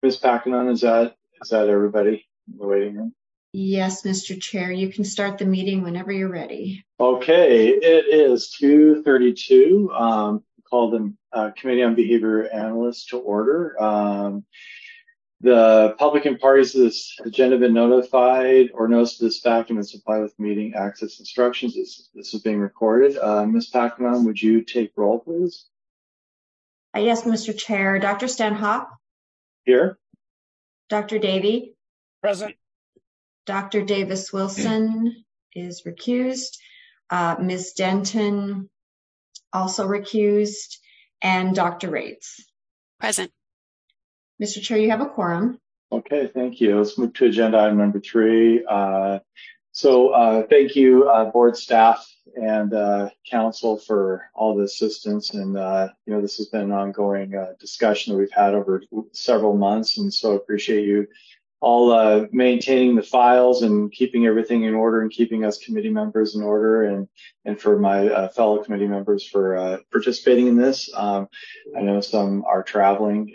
Ms. Packanon, is that everybody in the waiting room? Yes, Mr. Chair, you can start the meeting whenever you're ready. Okay, it is 2:32. Call the Committee on Behavior Analysts to order. The public and parties to this agenda have been notified or notice of this fact and been supplied with meeting access instructions. This is being recorded. Ms. Packanon, would you take roll, please? Yes, Mr. Chair. Dr. Stanhope? Here. Dr. Davey? Present. Dr. Davis-Wilson is recused. Ms. Denton also recused. And Dr. Rates? Present. Mr. Chair, you have a quorum. Okay, thank you. Let's move to agenda item number 3. Thank you, board staff and council for all the assistance. And, this has been an ongoing discussion that we've had over several months. And so appreciate you all maintaining the files and keeping everything in order and keeping us committee members in order, and for my fellow committee members for participating in this. I know some are traveling,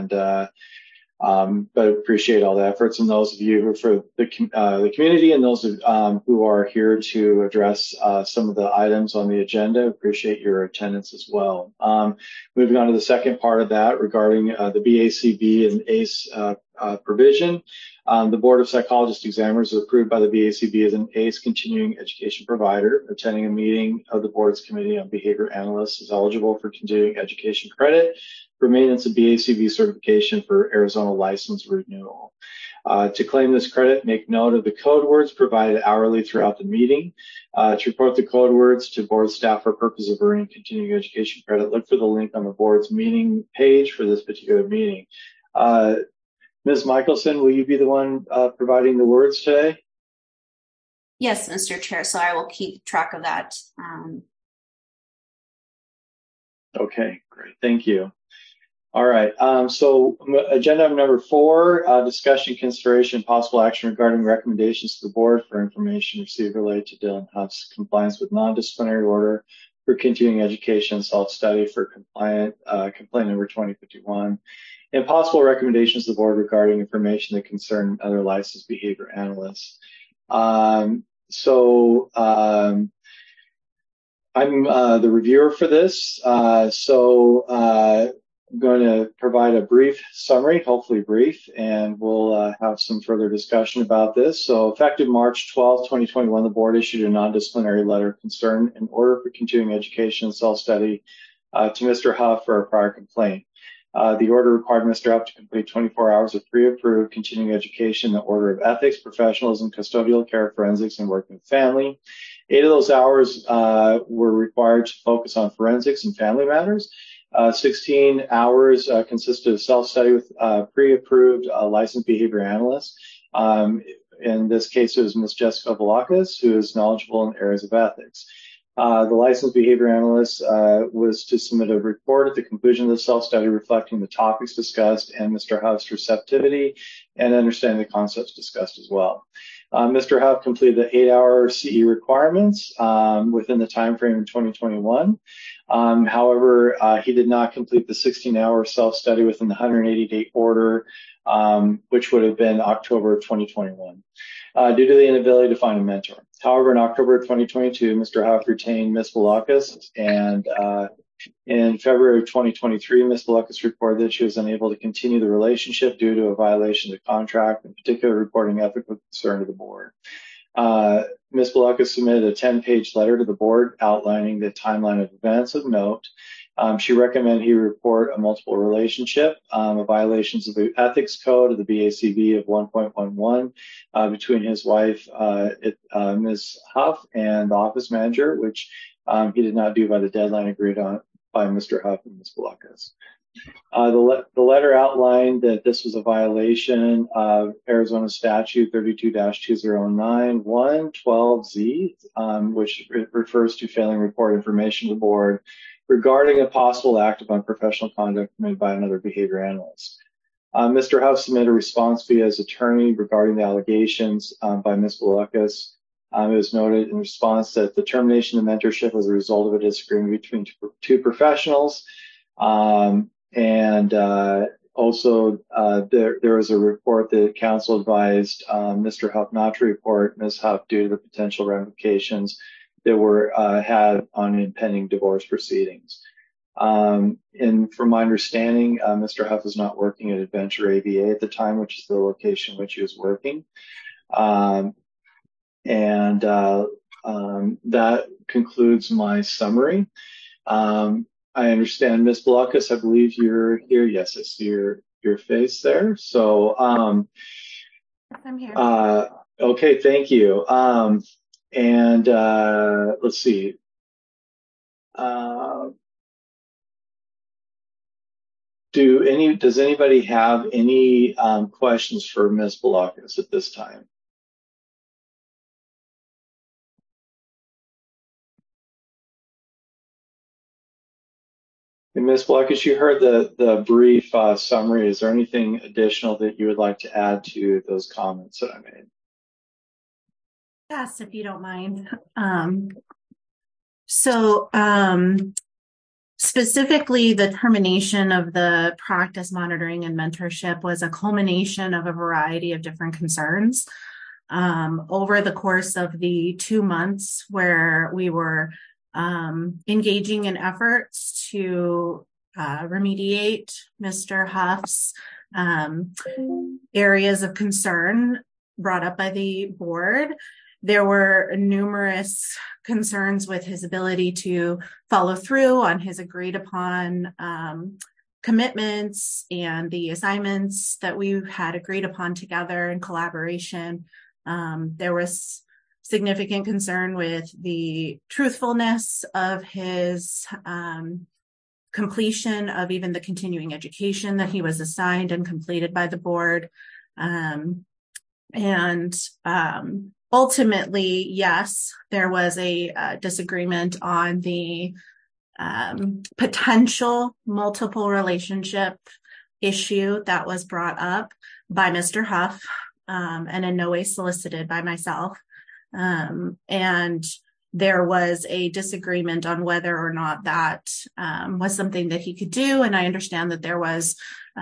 but appreciate all the efforts, and those of you who are for the community and those who are here to address some of the items on the agenda. Appreciate your attendance as well. Moving on to the second part of that regarding the BACB and ACE provision. The Board of Psychologist Examiners is approved by the BACB as an ACE continuing education provider. Attending a meeting of the board's Committee on Behavior Analysts is eligible for continuing education credit for maintenance of BACB certification for Arizona license renewal. To claim this credit, make note of the code words provided hourly throughout the meeting. To report the code words to board staff for purpose of earning continuing education credit, look for the link on the board's meeting page for this particular meeting. Ms. Michelson, will you be the one providing the words today? Yes, Mr. Chair, so I will keep track of that. Okay, great, thank you. All right, so agenda item number 4, discussion, consideration, possible action regarding recommendations to the board for information received related to Dylan Huff's compliance with non-disciplinary order for continuing education self-study for complaint number 2051, and possible recommendations to the board regarding information that concern other licensed behavior analysts. I'm the reviewer for this, I'm going to provide a brief summary, hopefully brief, and we'll have some further discussion about this. So effective March 12, 2021, the board issued a non-disciplinary letter of concern in order for continuing education and self-study to Mr. Huff for a prior complaint. The order required Mr. Huff to complete 24 hours of pre-approved continuing education in the order of ethics, professionalism, custodial care, forensics, and working with family. 8 of those hours were required to focus on forensics and family matters. 16 hours consisted of self-study with pre-approved licensed behavior analysts. In this case, it was Ms. Jessica Velakis, who is knowledgeable in areas of ethics. The licensed behavior analyst was to submit a report at the conclusion of the self-study reflecting the topics discussed and Mr. Huff's receptivity and understanding the concepts discussed as well. Mr. Huff completed the 8-hour CE requirements within the time frame in 2021. However, he did not complete the 16-hour self-study within the 180-day order, which would have been October of 2021, due to the inability to find a mentor. However, in October of 2022, Mr. Huff retained Ms. Velakis, and in February of 2023, Ms. Velakis reported that she was unable to continue the relationship due to a violation of the contract, in particular reporting ethical concern to the board. Ms. Velakis submitted a 10-page letter to the board outlining the timeline of events of note. She recommended he report a multiple relationship, violations of the ethics code of the BACB of 1.11 between his wife, Ms. Huff, and the office manager, which he did not do by the deadline agreed on by Mr. Huff and Ms. Velakis. The letter outlined that this was a violation of Arizona Statute 32-2091-12Z, which refers to failing to report information to the board regarding a possible act of unprofessional conduct committed by another behavior analyst. Mr. Huff submitted a response via his attorney regarding the allegations by Ms. Velakis. It was noted in response that the termination of mentorship was a result of a disagreement between two professionals, and Also, there was a report that council advised Mr. Huff not to report Ms. Huff due to the potential ramifications that were had on impending divorce proceedings. And from my understanding, Mr. Huff was not working at Adventure AVA at the time, which is the location in which he was working. That concludes my summary. I understand, Ms. Blockus, I believe you're here. Yes, I see your face there. So, I'm here. okay, thank you. Let's see. Does anybody have any questions for Ms. Blockus at this time? And Ms. Blockus, you heard the brief summary. Is there anything additional that you would like to add to those comments that I made? Yes, if you don't mind. Specifically, the termination of the practice monitoring and mentorship was a culmination of a variety of different concerns. Over the course of the 2 months where we were engaging in efforts to remediate Mr. Huff's areas of concern brought up by the board, there were numerous concerns with his ability to follow through on his agreed upon commitments and the assignments that we had agreed upon together in collaboration. There was significant concern with the truthfulness of his completion of even the continuing education that he was assigned and completed by the board. Ultimately, yes, there was a disagreement on the potential multiple relationship issue that was brought up by Mr. Huff and in no way solicited by myself. And there was a disagreement on whether or not that was something that he could do. And I understand that there was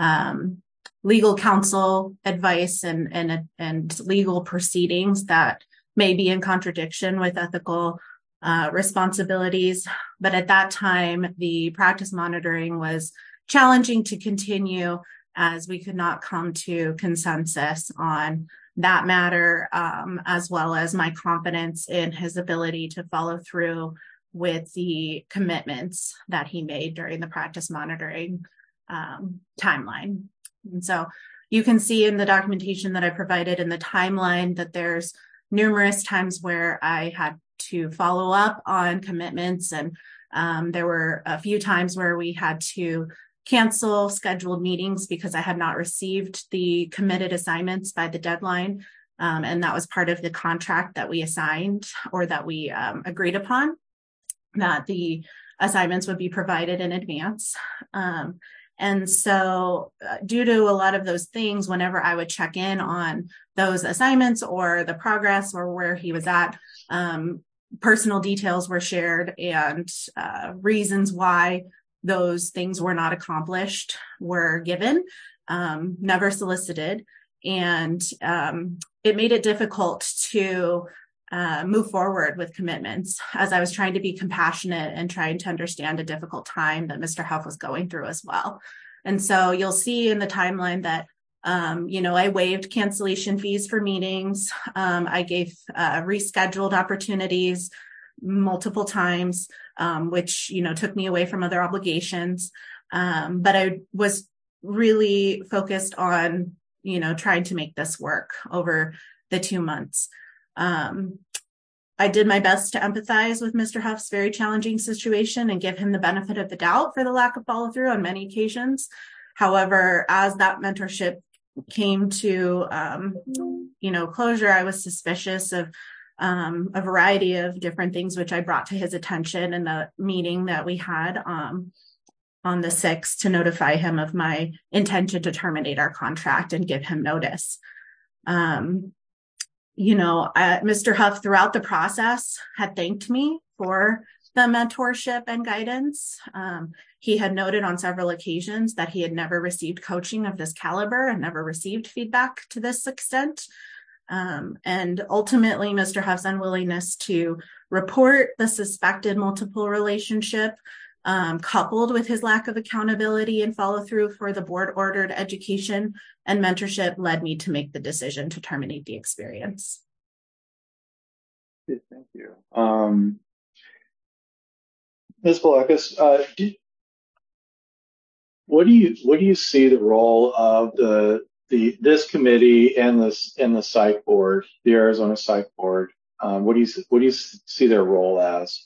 legal counsel advice and legal proceedings that may be in contradiction with ethical responsibilities. But at that time, the practice monitoring was challenging to continue as we could not come to consensus on that matter, as well as my confidence in his ability to follow through with the commitments that he made during the practice monitoring timeline. And so you can see in the documentation that I provided in the timeline that there's numerous times where I had to follow up on commitments. And there were a few times where we had to cancel scheduled meetings because I had not received the committed assignments by the deadline. And that was part of the contract that we assigned or that we agreed upon, that the assignments would be provided in advance. And so due to a lot of those things, whenever I would check in on those assignments or the progress or where he was at, personal details were shared and reasons why those things were not accomplished were given, never solicited. And it made it difficult to move forward with commitments as I was trying to be compassionate and trying to understand a difficult time that Mr. Huff was going through as well. And so you'll see in the timeline that, I waived cancellation fees for meetings. I gave rescheduled opportunities multiple times, which, took me away from other obligations. But I was really focused on, trying to make this work over the 2 months. I did my best to empathize with Mr. Huff's very challenging situation and give him the benefit of the doubt for the lack of follow through on many occasions. However, as that mentorship came to, closure, I was suspicious of a variety of different things, which I brought to his attention in the meeting that we had on the 6th to notify him of my intention to terminate our contract and give him notice. Mr. Huff throughout the process had thanked me for the mentorship and guidance. He had noted on several occasions that he had never received coaching of this caliber and never received feedback to this extent. And ultimately, Mr. Huff's unwillingness to report the suspected multiple relationship, coupled with his lack of accountability and follow through for the board-ordered education and mentorship, led me to make the decision to terminate the experience. Thank you. Ms. Balokas, what do you see the role of this committee and the psych board, the Arizona Psych Board? What do you see their role as?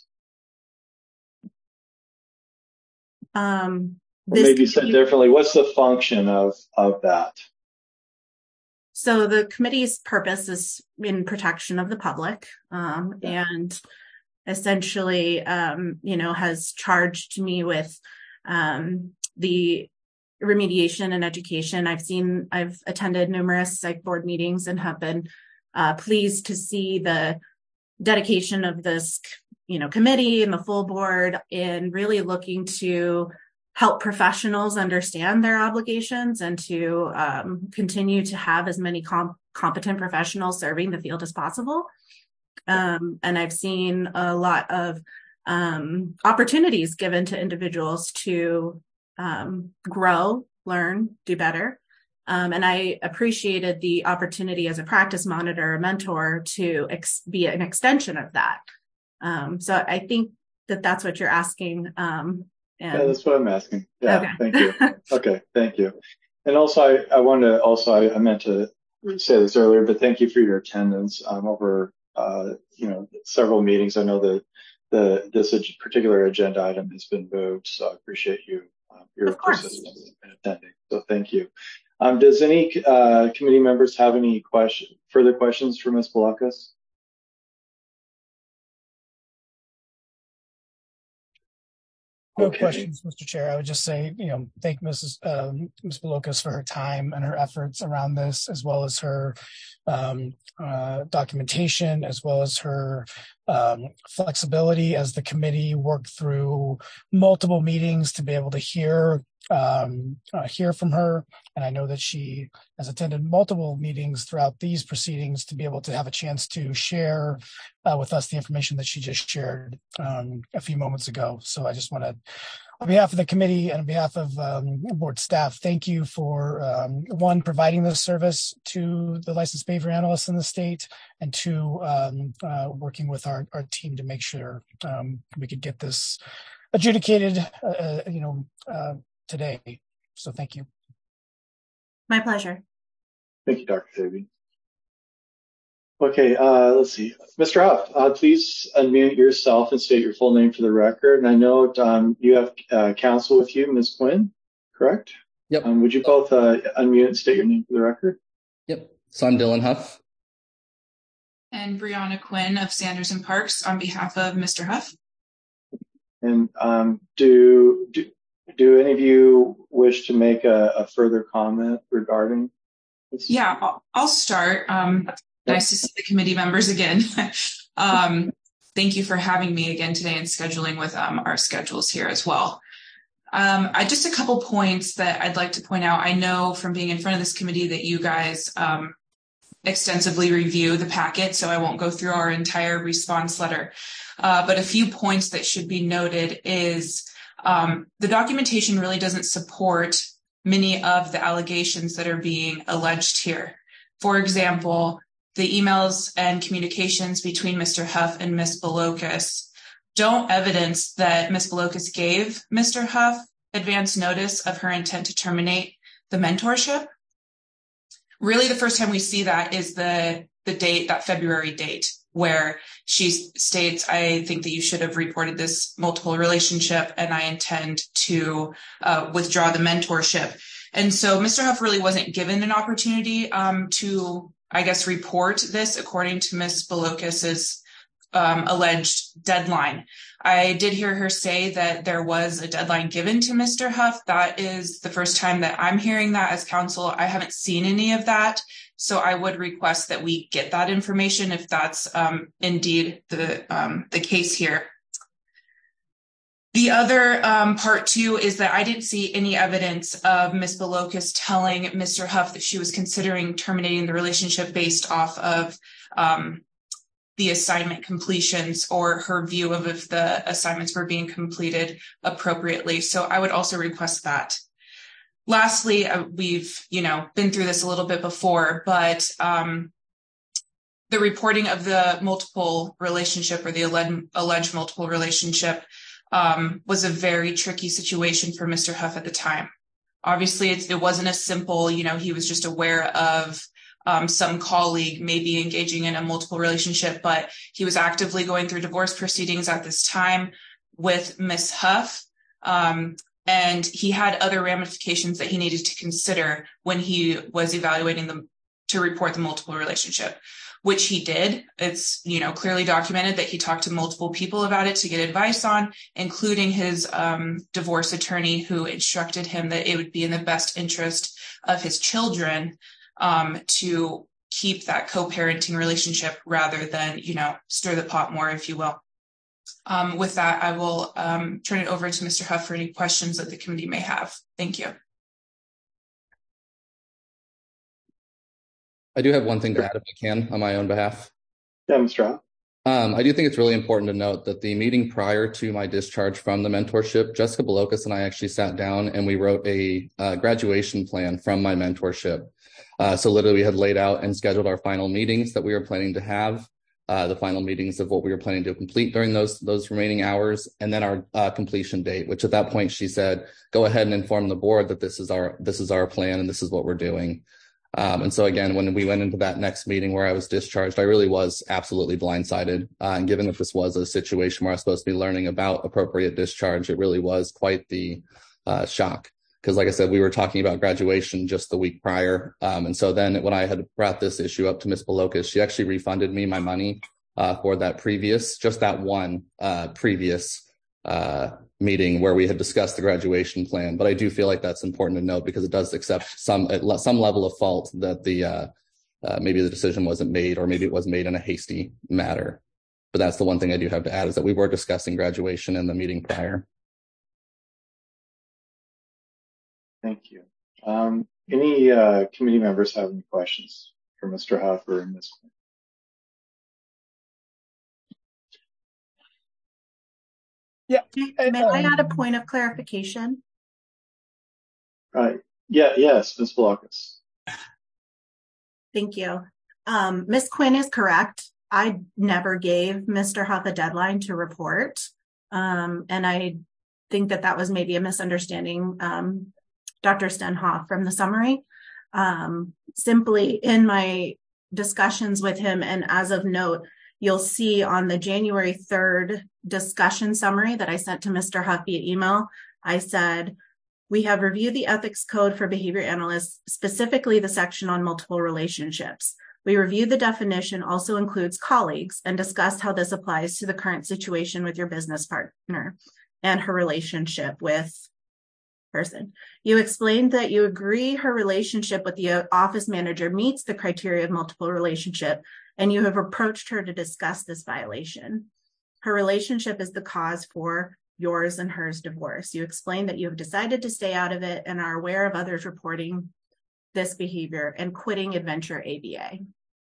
Or maybe said differently, what's the function of that? So the committee's purpose is in protection of the public, and essentially, has charged me with the remediation and education. I've attended numerous psych board meetings and have been pleased to see the dedication of this, committee and the full board in really looking to help professionals understand their obligations and to continue to have as many competent professionals serving the field as possible. And I've seen a lot of opportunities given to individuals to grow, learn, do better. And I appreciated the opportunity as a practice monitor, a mentor, to be an extension of that. So I think that's what you're asking. Yeah, that's what I'm asking. Yeah, okay. Thank you. Okay, thank you. And also, I meant to say this earlier, but thank you for your attendance over several meetings. I know that this particular agenda item has been moved, so I appreciate your persistence in attending. So thank you. Does any committee members have any further questions for Ms. Balokas? No questions, Mr. Chair. I would just say, thank Ms. Balokas for her time and her efforts around this, as well as her documentation, as well as her flexibility as the committee worked through multiple meetings to be able to hear from her. And I know that she has attended multiple meetings throughout these proceedings to be able to have a chance to share with us the information that she just shared a few moments ago. So I just want to, on behalf of the committee and on behalf of board staff, thank you for one, providing this service to the licensed behavior analysts in the state, and two, working with our team to make sure we could get this adjudicated, today. So thank you. My pleasure. Thank you, Dr. Davey. Okay, let's see. Mr. Huff, please unmute yourself and state your full name for the record. And I know you have counsel with you, Ms. Quinn, correct? Yep. Would you both unmute and state your name for the record? Yep. So I'm Dylan Huff. And Brianna Quinn of Sanders and Parks on behalf of Mr. Huff. And do any of you wish to make a further comment regarding this? Yeah, I'll start. Nice to see the committee members again. Thank you for having me again today and scheduling with our schedules here as well. Just a couple points that I'd like to point out. I know from being in front of this committee that you guys extensively review the packet, so I won't go through our entire response letter. But a few points that should be noted is the documentation really doesn't support many of the allegations that are being alleged here. For example, the emails and communications between Mr. Huff and Ms. Balokas don't evidence that Ms. Balokas gave Mr. Huff advance notice of her intent to terminate the mentorship. Really, the first time we see that is the date, that February date, where she states, I think that you should have reported this multiple relationship and I intend to withdraw the mentorship. And so Mr. Huff really wasn't given an opportunity to, I guess, report this according to Ms. Balokas's alleged deadline. I did hear her say that there was a deadline given to Mr. Huff. That is the first time that I'm hearing that as counsel. I haven't seen any of that. So I would request that we get that information if that's indeed the case here. The other part too is that I didn't see any evidence of Ms. Belokis telling Mr. Huff that she was considering terminating the relationship based off of the assignment completions or her view of if the assignments were being completed appropriately. So I would also request that. Lastly, we've, been through this a little bit before, but the reporting of the multiple relationship or the alleged multiple relationship was a very tricky situation for Mr. Huff at the time. Obviously, it wasn't as simple, he was just aware of some colleague maybe engaging in a multiple relationship, but he was actively going through divorce proceedings at this time with Ms. Huff. And he had other ramifications that he needed to consider when he was evaluating them to report the multiple relationship, which he did. It's, clearly documented that he talked to multiple people about it to get advice on, including his divorce attorney, who instructed him that it would be in the best interest of his children to keep that co-parenting relationship rather than, stir the pot more, if you will. With that, I will turn it over to Mr. Huff for any questions that the committee may have. Thank you. I do have one thing to add if I can on my own behalf. Yeah, Mr. Huff. I do think it's really important to note that the meeting prior to my discharge from the mentorship, Jessica Belokis and I actually sat down and we wrote a graduation plan from my mentorship. So literally we had laid out and scheduled our final meetings that we were planning to have, the final meetings of what we were planning to complete during those remaining hours, and then our completion date, which at that point she said, go ahead and inform the board that this is our plan and this is what we're doing. And so again, when we went into that next meeting where I was discharged, I really was absolutely blindsided. And given that this was a situation where I was supposed to be learning about appropriate discharge, it really was quite the shock. Because like I said, we were talking about graduation just the week prior. And so then when I had brought this issue up to Ms. Belokis, she actually refunded me my money for that previous meeting where we had discussed the graduation plan. But I do feel like that's important to note because it does accept some level of fault that maybe the decision wasn't made, or maybe it was made in a hasty matter. But that's the one thing I do have to add, is that we were discussing graduation in the meeting prior. Thank you. Any committee members have any questions for Mr. Huff or Ms. Quinn? Yeah. May I add a point of clarification? Yes, Ms. Belokis. Thank you. Ms. Quinn is correct. I never gave Mr. Huff a deadline to report. And I think that was maybe a misunderstanding, Dr. Stenhoff, from the summary. Simply in my discussions with him, and as of note, you'll see on the January 3rd discussion summary that I sent to Mr. Huff via email, I said, we have reviewed the ethics code for behavior analysts, specifically the section on multiple relationships. We reviewed the definition also includes colleagues and discussed how this applies to the current situation with your business partner and her relationship with person. You explained that you agree her relationship with the office manager meets the criteria of multiple relationship, and you have approached her to discuss this violation. Her relationship is the cause for yours and hers divorce. You explained that you have decided to stay out of it and are aware of others reporting this behavior and quitting Adventure ABA.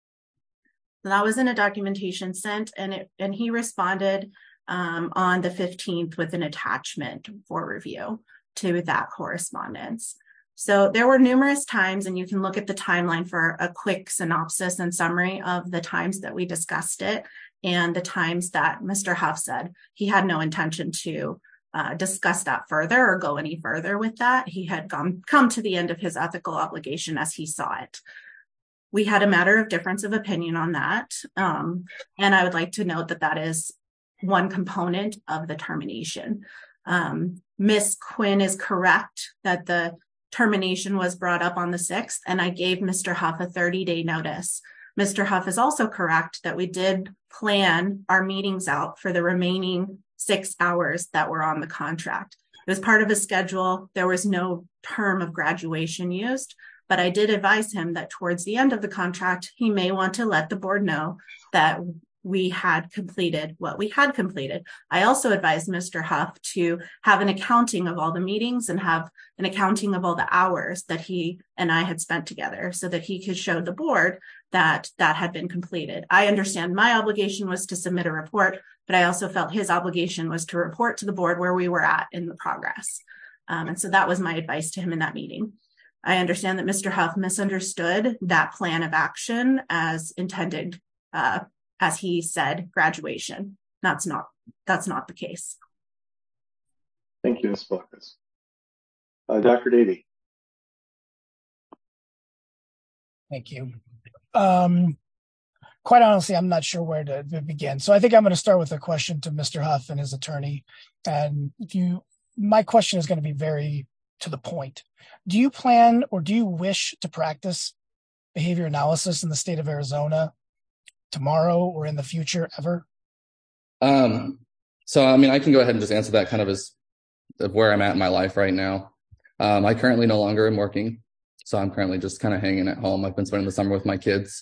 So that was in a documentation sent, and he responded on the 15th with an attachment for review to that correspondence. So there were numerous times, and you can look at the timeline for a quick synopsis and summary of the times that we discussed it and the times that Mr. Huff said he had no intention to discuss that further or go any further with that. He had come to the end of his ethical obligation as he saw it. We had a matter of difference of opinion on that. And I would like to note that is one component of the termination. Ms. Quinn is correct that the termination was brought up on the 6th, and I gave Mr. Huff a 30-day notice. Mr. Huff is also correct that we did plan our meetings out for the remaining 6 hours that were on the contract. It was part of a schedule. There was no term of graduation used, but I did advise him that towards the end of the contract, he may want to let the board know that we had completed what we had completed. I also advised Mr. Huff to have an accounting of all the meetings and have an accounting of all the hours that he and I had spent together so that he could show the board that that had been completed. I understand my obligation was to submit a report, but I also felt his obligation was to report to the board where we were at in the progress. And so that was my advice to him in that meeting. I understand that Mr. Huff misunderstood that plan of action as intended, as he said, graduation. That's not the case. Thank you, Ms. Baucus. Dr. Davey. Thank you. Quite honestly, I'm not sure where to begin. So I think I'm going to start with a question to Mr. Huff and his attorney. And my question is going to be very to the point. Do you plan or do you wish to practice behavior analysis in the state of Arizona tomorrow or in the future ever? So, I mean, I can go ahead and just answer that kind of as of where I'm at in my life right now. I currently no longer am working. So I'm currently just kind of hanging at home. I've been spending the summer with my kids.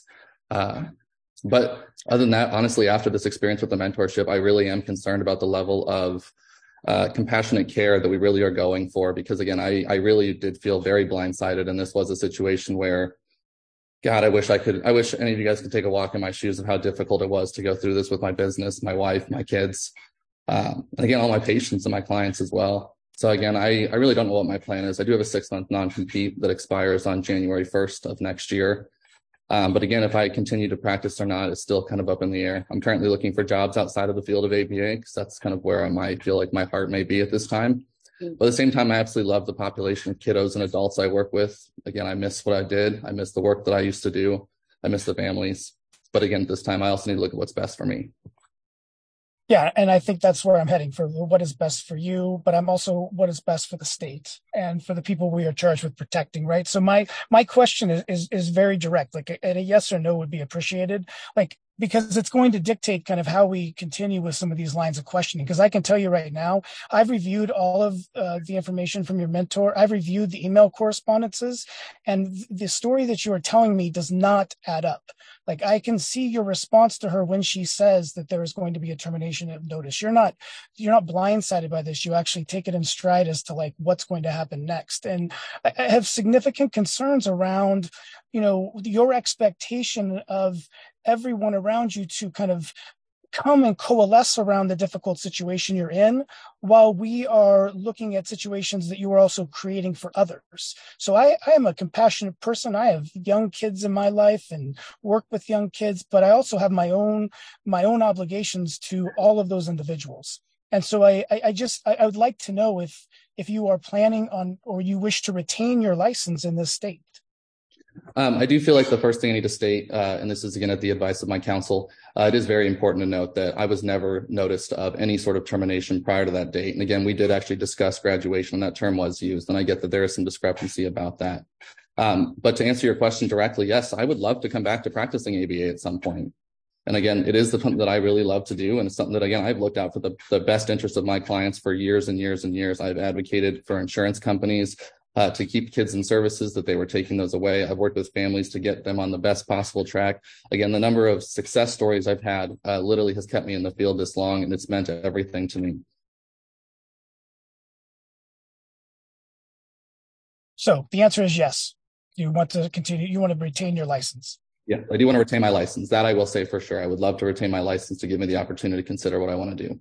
But other than that, honestly, after this experience with the mentorship, I really am concerned about the level of compassionate care that we really are going for, because again, I really did feel very blindsided. And this was a situation where, God, I wish any of you guys could take a walk in my shoes of how difficult it was to go through this with my business, my wife, my kids, and again, all my patients and my clients as well. So again, I really don't know what my plan is. I do have a 6-month non-compete that expires on January 1st of next year. But again, if I continue to practice or not, it's still kind of up in the air. I'm currently looking for jobs outside of the field of ABA because that's kind of where I might feel like my heart may be at this time. But at the same time, I absolutely love the population of kiddos and adults I work with. Again, I miss what I did. I miss the work that I used to do. I miss the families. But again, at this time, I also need to look at what's best for me. Yeah, and I think that's where I'm heading for what is best for you, but I'm also what is best for the state and for the people we are charged with protecting, right? So my question is very direct, like a yes or no would be appreciated, like, because it's going to dictate kind of how we continue with some of these lines of questioning. Because I can tell you right now, I've reviewed all of the information from your mentor. I've reviewed the email correspondences, and the story that you are telling me does not add up. Like, I can see your response to her when she says that there is going to be a termination of notice. You're not blindsided by this. You actually take it in stride as to like what's going to happen next. And I have significant concerns around, your expectation of everyone around you to kind of come and coalesce around the difficult situation you're in, while we are looking at situations that you are also creating for others. So I am a compassionate person. I have young kids in my life and work with young kids, but I also have my own obligations to all of those individuals. And so I would like to know if you are planning on, or you wish to retain your license in this state. I do feel like the first thing I need to state, and this is again at the advice of my counsel, it is very important to note that I was never noticed of any sort of termination prior to that date. And again, we did actually discuss graduation, and that term was used, and I get that there is some discrepancy about that. But to answer your question directly, yes, I would love to come back to practicing ABA at some point. And again, it is something that I really love to do, and it's something that, again, I've looked out for the best interest of my clients for years and years and years. I've advocated for insurance companies to keep kids in services that they were taking those away. I've worked with families to get them on the best possible track. Again, the number of success stories I've had literally has kept me in the field this long, and it's meant everything to me. So the answer is yes. You want to continue, you want to retain your license. Yeah, I do want to retain my license. That I will say for sure. I would love to retain my license to give me the opportunity to consider what I want to do.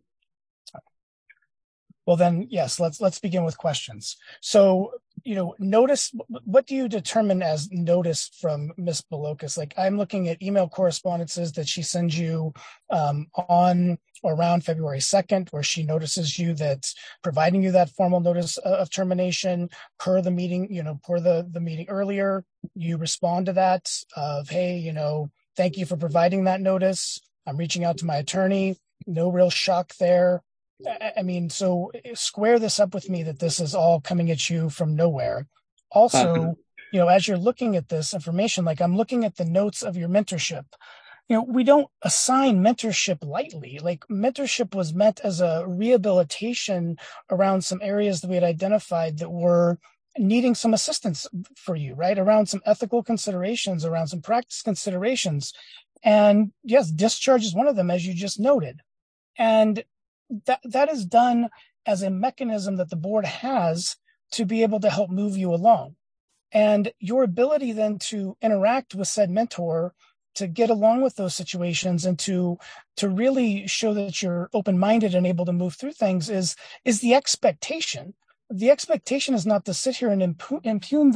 Well, then, yes, let's begin with questions. So, notice, what do you determine as notice from Ms. Baucus? Like, I'm looking at email correspondences that she sends you on or around February 2nd, where she notices you that providing you that formal notice of termination per the meeting, per the meeting earlier, you respond to that of, hey, thank you for providing that notice. I'm reaching out to my attorney. No real shock there. I mean, so square this up with me that this is all coming at you from nowhere. Also, as you're looking at this information, like I'm looking at the notes of your mentorship, we don't assign mentorship lightly. Like, mentorship was meant as a rehabilitation around some areas that we had identified that were needing some assistance for you, right? Around some ethical considerations, around some practice considerations. And yes, discharge is one of them, as you just noted. And that is done as a mechanism that the board has to be able to help move you along. And your ability then to interact with said mentor, to get along with those situations, and to really show that you're open-minded and able to move through things is the expectation. The expectation is not to sit here and impugn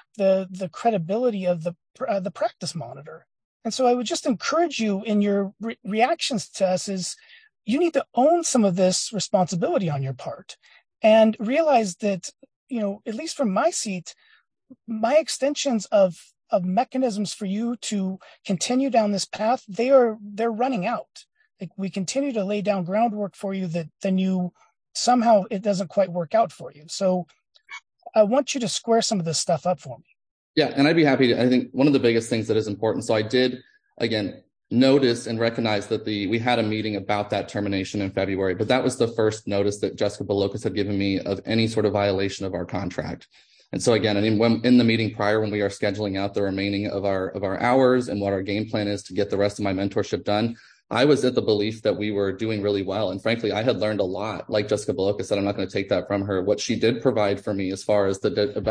the credibility of the practice monitor. And so I would just encourage you in your reactions to us is you need to own some of this responsibility on your part and realize that, at least from my seat, my extensions of mechanisms for you to continue down this path, they're running out. Like, we continue to lay down groundwork for you that then you somehow it doesn't quite work out for you. So I want you to square some of this stuff up for me. Yeah, and I'd be happy to. I think one of the biggest things that is important. So I did, again, notice and recognize that we had a meeting about that termination in February, but that was the first notice that Jessica Belokis had given me of any sort of violation of our contract. And so again, when in the meeting prior, when we are scheduling out the remaining of our hours and what our game plan is to get the rest of my mentorship done, I was at the belief that we were doing really well. And frankly, I had learned a lot. Like Jessica Belokis said, I'm not going to take that from her. What she did provide for me as far as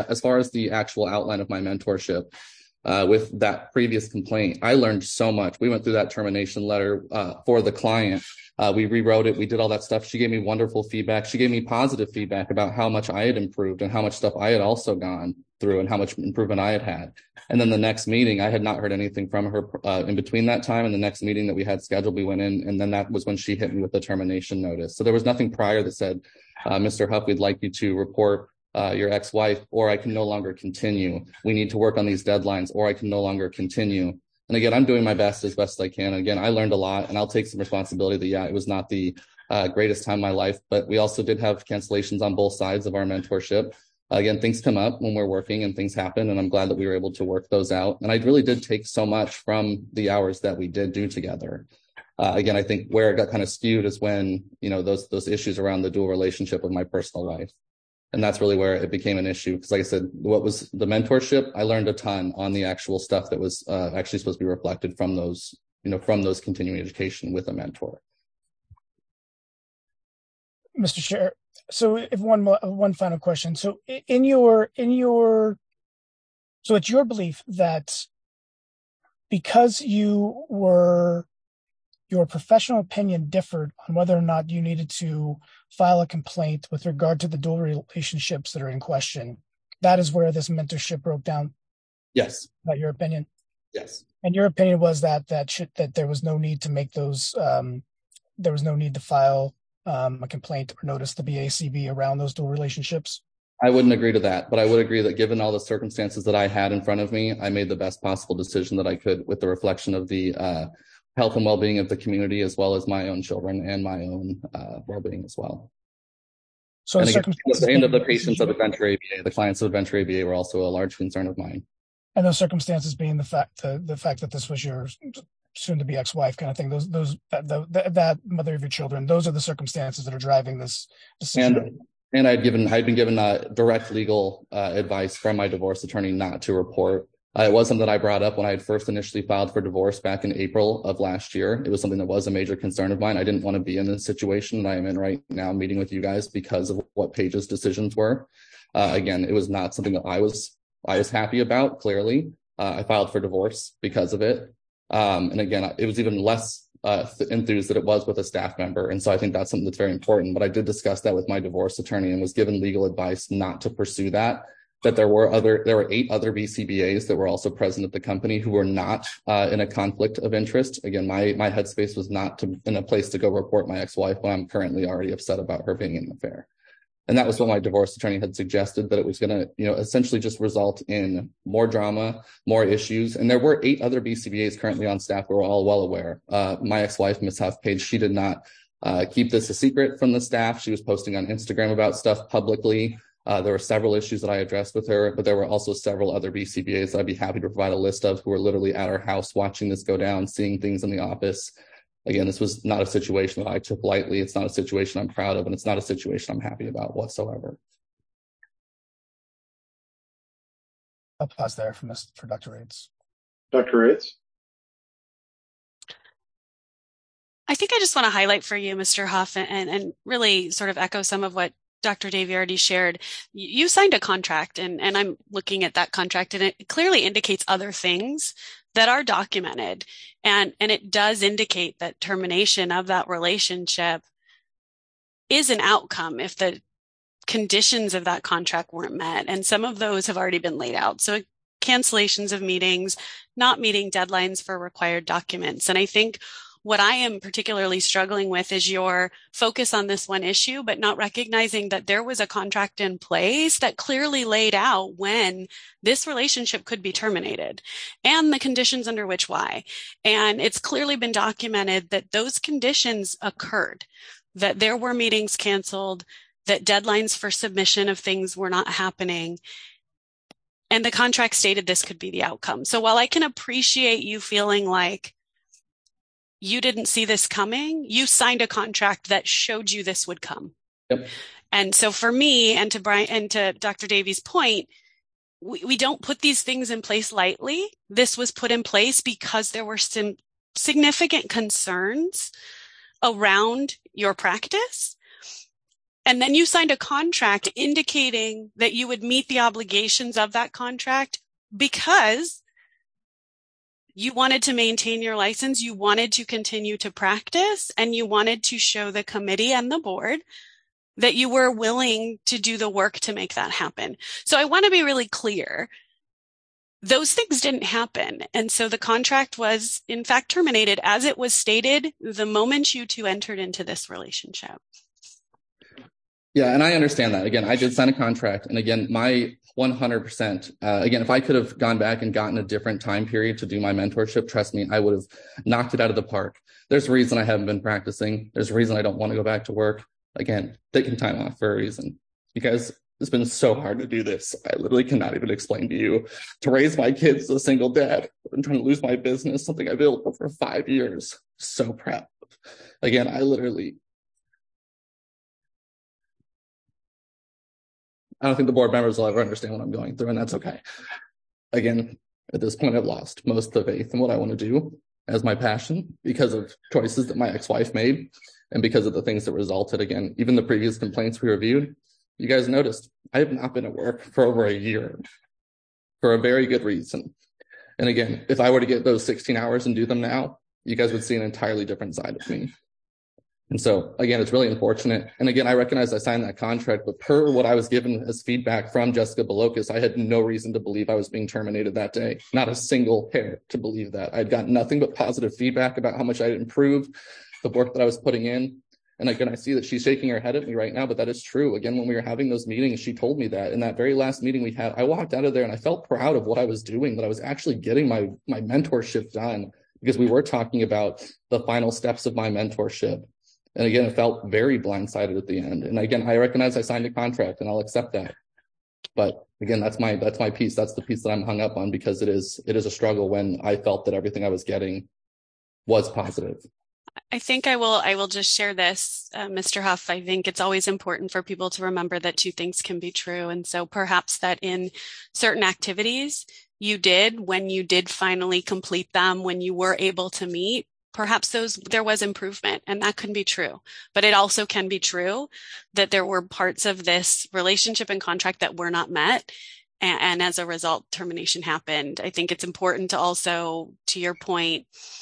the actual outline of my mentorship, with that previous complaint, I learned so much. We went through that termination letter for the client. We rewrote it. We did all that stuff. She gave me wonderful feedback. She gave me positive feedback about how much I had improved and how much stuff I had also gone through and how much improvement I had had. And then the next meeting, I had not heard anything from her in between that time. And the next meeting that we had scheduled, we went in, and then that was when she hit me with the termination notice. So there was nothing prior that said, Mr. Huff, we'd like you to report your ex-wife, or I can no longer continue. We need to work on these deadlines, or I can no longer continue. And again, I'm doing my best as best I can. Again, I learned a lot, and I'll take some responsibility that, it was not the greatest time of my life, but we also did have cancellations on both sides of our mentorship. Again, things come up when we're working and things happen, and I'm glad that we were able to work those out. And I really did take so much from the hours that we did do together. Again, I think where it got kind of skewed is when, those issues around the dual relationship with my personal life. And that's really where it became an issue. Because like I said, what was the mentorship? I learned a ton on the actual stuff that was actually supposed to be reflected from those continuing education with a mentor. Mr. Chair, so if one final question. So so it's your belief that because your professional opinion differed on whether or not you needed to file a complaint with regard to the dual relationships that are in question, that is where this mentorship broke down? Yes. Is that your opinion? Yes. And your opinion was that there was no need to make those, there was no need to file a complaint or notice the BACB around those dual relationships? I wouldn't agree to that, but I would agree that given all the circumstances that I had in front of me, I made the best possible decision that I could with the reflection of the health and well-being of the community, as well as my own children and my own well-being as well. So and again, the end of the patients of Adventure ABA, the clients of Adventure ABA were also a large concern of mine. And those circumstances being the fact that this was your soon-to-be ex-wife kind of thing, that mother of your children, those are the circumstances that are driving this decision. And I'd been given direct legal advice from my divorce attorney not to report. It was something that I brought up when I had first initially filed for divorce back in April of last year. It was something that was a major concern of mine. I didn't want to be in this situation that I am in right now, meeting with you guys, because of what Paige's decisions were. Again, it was not something that I was happy about. Clearly, I filed for divorce because of it. And again, it was even less enthused that it was with a staff member. And so I think that's something that's very important. But I did discuss that with my divorce attorney and was given legal advice not to pursue that there were 8 other BCBAs that were also present at the company who were not in a conflict of interest. Again, my headspace was not in a place to go report my ex-wife when I'm currently already upset about her being in an affair. And that was what my divorce attorney had suggested, that it was going to, essentially just result in more drama, more issues. And there were 8 other BCBAs currently on staff who were all well aware. My ex-wife, Ms. Huff Paige, she did not keep this a secret from the staff. She was posting on Instagram about stuff publicly. There were several issues that I addressed with her, but there were also several other BCBAs that I'd be happy to provide a list of who were literally at our house watching this go down, seeing things in the office. Again, this was not a situation that I took lightly. It's not a situation I'm proud of, and it's not a situation I'm happy about whatsoever. I'll pause there for Dr. Rates. Dr. Rates? I think I just want to highlight for you, Mr. Huff, and really sort of echo some of what Dr. Davey already shared. You signed a contract, and I'm looking at that contract, and it clearly indicates other things that are documented. And it does indicate that termination of that relationship is an outcome if the conditions of that contract weren't met. And some of those have already been laid out. So cancellations of meetings, not meeting deadlines for required documents. And I think what I am particularly struggling with is your focus on this one issue, but not recognizing that there was a contract in place that clearly laid out when this relationship could be terminated and the conditions under which why. And it's clearly been documented that those conditions occurred, that there were meetings canceled, that deadlines for submission of things were not happening. And the contract stated this could be the outcome. So while I can appreciate you feeling like you didn't see this coming, you signed a contract that showed you this would come. Yep. And so for me, and to Brian and to Dr. Davies' point, we don't put these things in place lightly. This was put in place because there were some significant concerns around your practice. And then you signed a contract indicating that you would meet the obligations of that contract because you wanted to maintain your license, you wanted to continue to practice, and you wanted to show the committee and the board that you were willing to do the work to make that happen. So I want to be really clear. Those things didn't happen. And so the contract was, in fact, terminated as it was stated the moment you two entered into this relationship. Yeah, and I understand that. Again, I did sign a contract. And again, my 100%, again, if I could have gone back and gotten a different time period to do my mentorship, trust me, I would have knocked it out of the park. There's a reason I haven't been practicing. There's a reason I don't want to go back to work. Again, taking time off for a reason. Because it's been so hard to do this. I literally cannot even explain to you. To raise my kids as a single dad, I'm trying to lose my business, something I built for 5 years. So proud. Again, I don't think the board members will ever understand what I'm going through, and that's okay. Again, at this point, I've lost most of the faith in what I want to do as my passion because of choices that my ex-wife made and because of the things that resulted. Again, even the previous complaints we reviewed, you guys noticed I have not been at work for over a year for a very good reason. And again, if I were to get those 16 hours and do them now, you guys would see an entirely different side of me. And so, again, it's really unfortunate. And again, I recognize I signed that contract, but per what I was given as feedback from Jessica Belokis, I had no reason to believe I was being terminated that day. Not a single hair to believe that. I'd gotten nothing but positive feedback about how much I'd improved the work that I was putting in. And again, I see that she's shaking her head at me right now, but that is true. Again, when we were having those meetings, she told me that in that very last meeting we had, I walked out of there and I felt proud of what I was doing, that I was actually getting my mentorship done because we were talking about the final steps of my mentorship. And again, it felt very blindsided at the end. And again, I recognize I signed a contract and I'll accept that. But again, that's my piece. That's the piece that I'm hung up on because it is a struggle when I felt that everything I was getting was positive. I think I will just share this, Mr. Huff. I think it's always important for people to remember that two things can be true. And so perhaps that in certain activities you did, when you did finally complete them, when you were able to meet, perhaps there was improvement, and that can be true. But it also can be true that there were parts of this relationship and contract that were not met. And as a result, termination happened. I think it's important to also, to your point,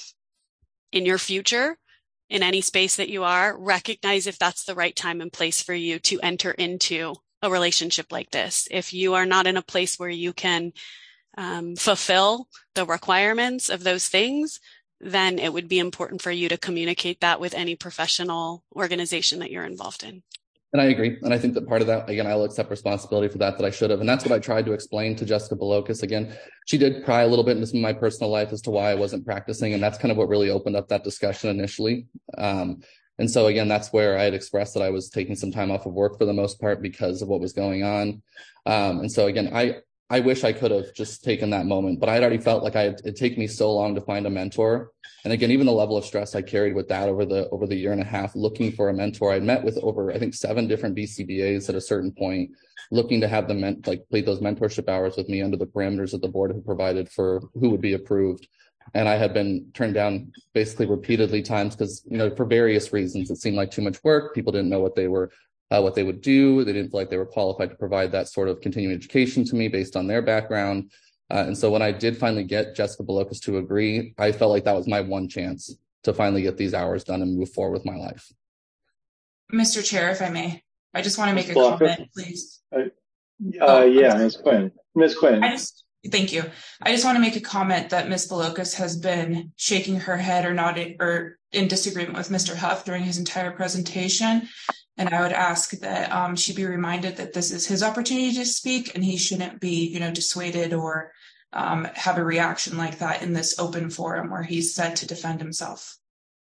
in your future, in any space that you are, recognize if that's the right time and place for you to enter into a relationship like this. If you are not in a place where you can fulfill the requirements of those things, then it would be important for you to communicate that with any professional organization that you're involved in. And I agree. And I think that part of that, again, I'll accept responsibility for that I should have. And that's what I tried to explain to Jessica Belokis. Again, she did pry a little bit into some of my personal life as to why I wasn't practicing. And that's kind of what really opened up that discussion initially. And so, again, that's where I had expressed that I was taking some time off of work for the most part because of what was going on. And so, again, I wish I could have just taken that moment, but I'd already felt like it'd taken me so long to find a mentor. And again, even the level of stress I carried with that over the year and a half, looking for a mentor. I'd met with over, I think, 7 different BCBAs at a certain point, looking to have them complete those mentorship hours with me under the parameters of the board who provided for who would be approved. And I had been turned down basically repeatedly times because, for various reasons, it seemed like too much work. People didn't know what they would do. They didn't feel like they were qualified to provide that sort of continuing education to me based on their background. And so when I did finally get Jessica Bolokas to agree, I felt like that was my one chance to finally get these hours done and move forward with my life. Mr. Chair, if I may, I just want to make a comment, please. Ms. Quinn. Ms. Quinn. Thank you. I just want to make a comment that Ms. Bolokas has been shaking her head or nodding or in disagreement with Mr. Huff during his entire presentation. And I would ask that she be reminded that this is his opportunity to speak and he shouldn't be, dissuaded or have a reaction like that in this open forum where he's said to defend himself.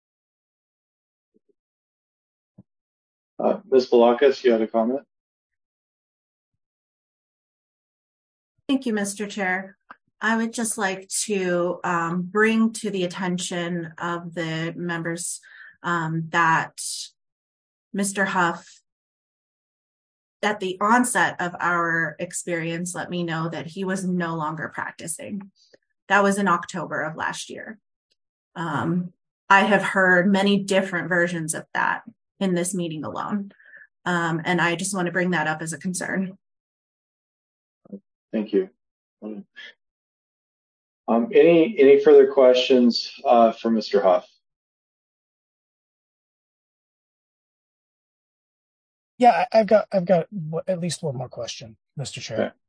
Ms. Bolokas, you had a comment? Thank you, Mr. Chair. I would just like to bring to the attention of the members that Mr. Huff, at the onset of our experience, let me know that he was no longer practicing. That was in October of last year. I have heard many different versions of that in this meeting alone. And I just want to bring that up as a concern. Thank you. Any further questions for Mr. Huff? Yeah, I've got at least one more question, Mr. Chair. Okay.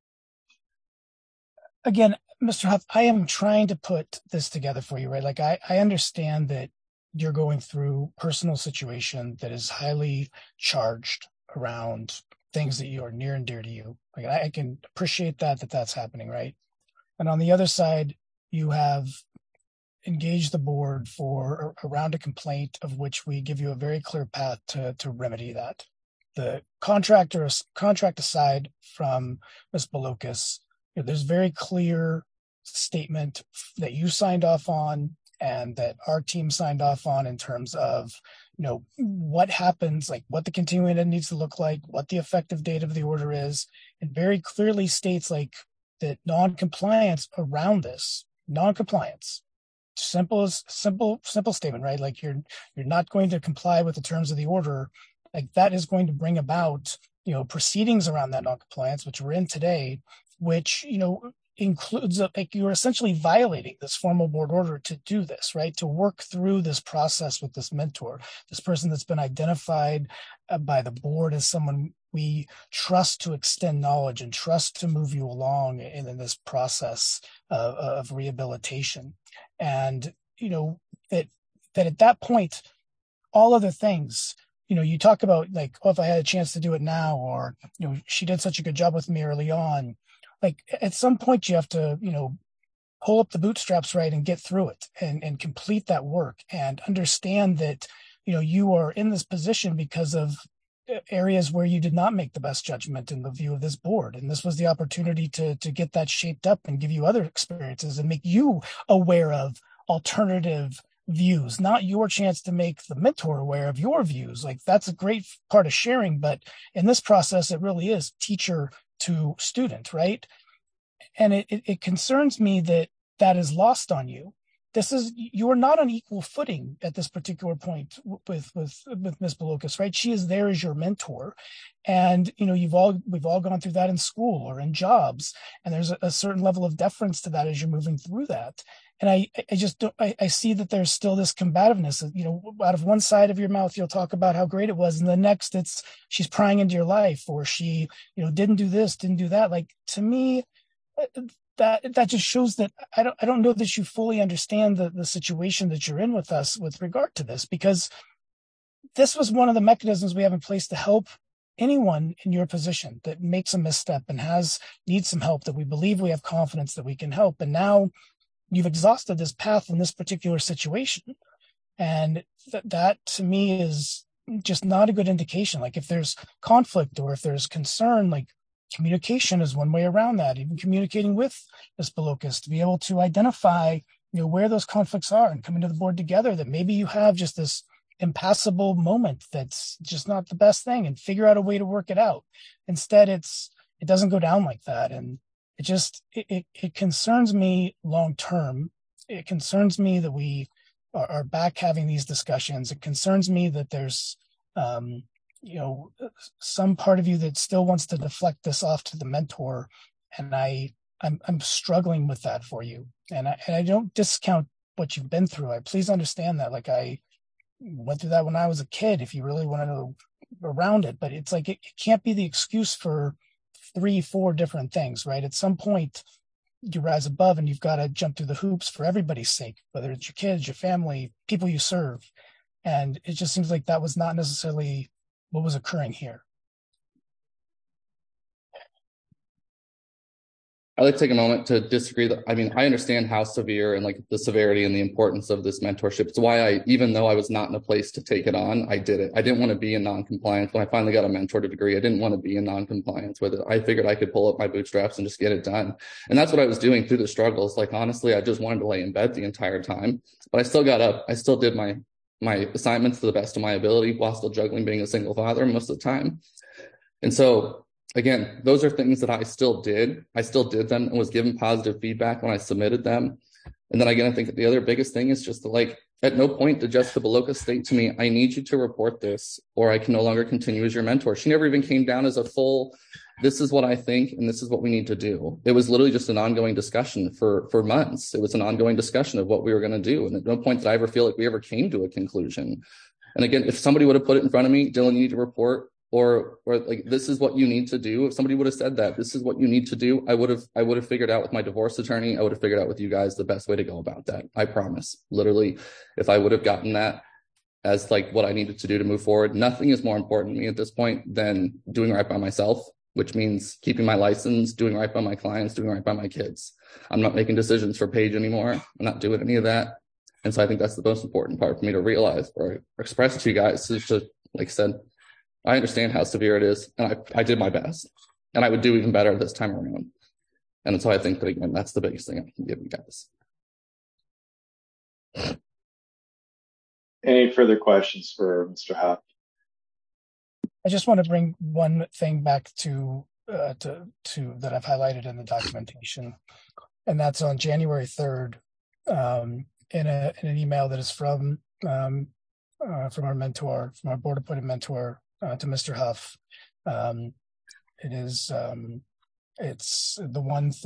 Again, Mr. Huff, I am trying to put this together for you, right? Like I understand that you're going through personal situation that is highly charged around things that you are near and dear to you. Like I can appreciate that's happening, right? And on the other side, you have engaged the board for around a complaint of which we give you a very clear path to remedy that. The contract aside from Ms. Bolokas, there's very clear statement that you signed off on and that our team signed off on in terms of, what happens, like what the continuing ed needs to look like, what the effective date of the order is, and very clearly states like that non-compliance around this, non-compliance, simple statement, right? Like you're not going to comply with the terms of the order. Like that is going to bring about, proceedings around that non-compliance, which we're in today, which, includes like you're essentially violating this formal board order to do this, right? To work through this process with this mentor, this person that's been identified by the board as someone we trust to extend knowledge and trust to move you along in this process of rehabilitation. And, that at that point, all other things, you talk about like, oh, if I had a chance to do it now, or, she did such a good job with me early on. Like at some point you have to, pull up the bootstraps, right, and get through it and complete that work and understand that, you are in this position because of areas where you did not make the best judgment in the view of this board. And this was the opportunity to get that shaped up and give you other experiences and make you aware of alternative views, not your chance to make the mentor aware of your views. Like that's a great part of sharing, but in this process, it really is teacher to student, right? And it concerns me that is lost on you. You are not on equal footing at this particular point with Ms. Bolokas, right? She is there as your mentor. And, we've all gone through that in school or in jobs. And there's a certain level of deference to that as you're moving through that. And I see that there's still this combativeness, out of one side of your mouth, you'll talk about how great it was. And the next she's prying into your life, or she, didn't do this, didn't do that. Like to me, that just shows that I don't know that you fully understand the situation that you're in with us with regard to this, because this was one of the mechanisms we have in place to help anyone in your position that makes a misstep and needs some help, that we believe we have confidence that we can help. And now you've exhausted this path in this particular situation. And that to me is just not a good indication. Like if there's conflict or if there's concern, like communication is one way around that. Even communicating with Ms. Bolokas to be able to identify, where those conflicts are and coming to the board together, that maybe you have just this impassable moment that's just not the best thing, and figure out a way to work it out. Instead, it doesn't go down like that. And it concerns me long term it concerns me that we are back having these discussions. It concerns me that there's, some part of you that still wants to deflect this off to the mentor. And I'm struggling with that for you. And I don't discount what you've been through. Please understand that. Like, I went through that when I was a kid, if you really want to know around it, but it's like, it can't be the excuse for 3-4 different things, right? At some point you rise above and you've got to jump through the hoops for everybody's sake, whether it's your kids, your family, people you serve. And it just seems like that was not necessarily what was occurring here. I'd like to take a moment to disagree. I mean, I understand how severe and like the severity and the importance of this mentorship. It's why even though I was not in a place to take it on, I did it. I didn't want to be in non-compliance. When I finally got a mentored degree, I didn't want to be in non-compliance with it. I figured I could pull up my bootstraps and just get it done. And that's what I was doing through the struggles. Like, honestly, I just wanted to lay in bed the entire time, but I still got up. I still did my assignments to the best of my ability while still juggling being a single father most of the time. And so, again, those are things that I still did. I still did them and was given positive feedback when I submitted them. And then again, I think that the other biggest thing is just like, at no point did Jessica Baloka state to me, I need you to report this or I can no longer continue as your mentor. She never even came down as a full, this is what I think and this is what we need to do. It was literally just an ongoing discussion for months. It was an ongoing discussion of what we were going to do. And at no point did I ever feel like we ever came to a conclusion. And again, if somebody would have put it in front of me, Dylan, you need to report, or like, this is what you need to do. If somebody would have said that, this is what you need to do, I would have figured out with my divorce attorney, I would have figured out with you guys the best way to go about that. I promise. Literally, if I would have gotten that as like what I needed to do to move forward, nothing is more important to me at this point than doing right by myself, which means keeping my license, doing right by my clients, doing right by my kids. I'm not making decisions for Paige anymore. I'm not doing any of that. And so I think that's the most important part for me to realize or express to you guys is to, like I said, I understand how severe it is, and I did my best, and I would do even better this time around. And so I think that, again, that's the biggest thing I can give you guys. Any further questions for Mr. Huff? I just want to bring one thing back to that I've highlighted in the documentation, and that's on January 3rd, in an email that is from our mentor, from our board-appointed mentor, to Mr. Huff. It's the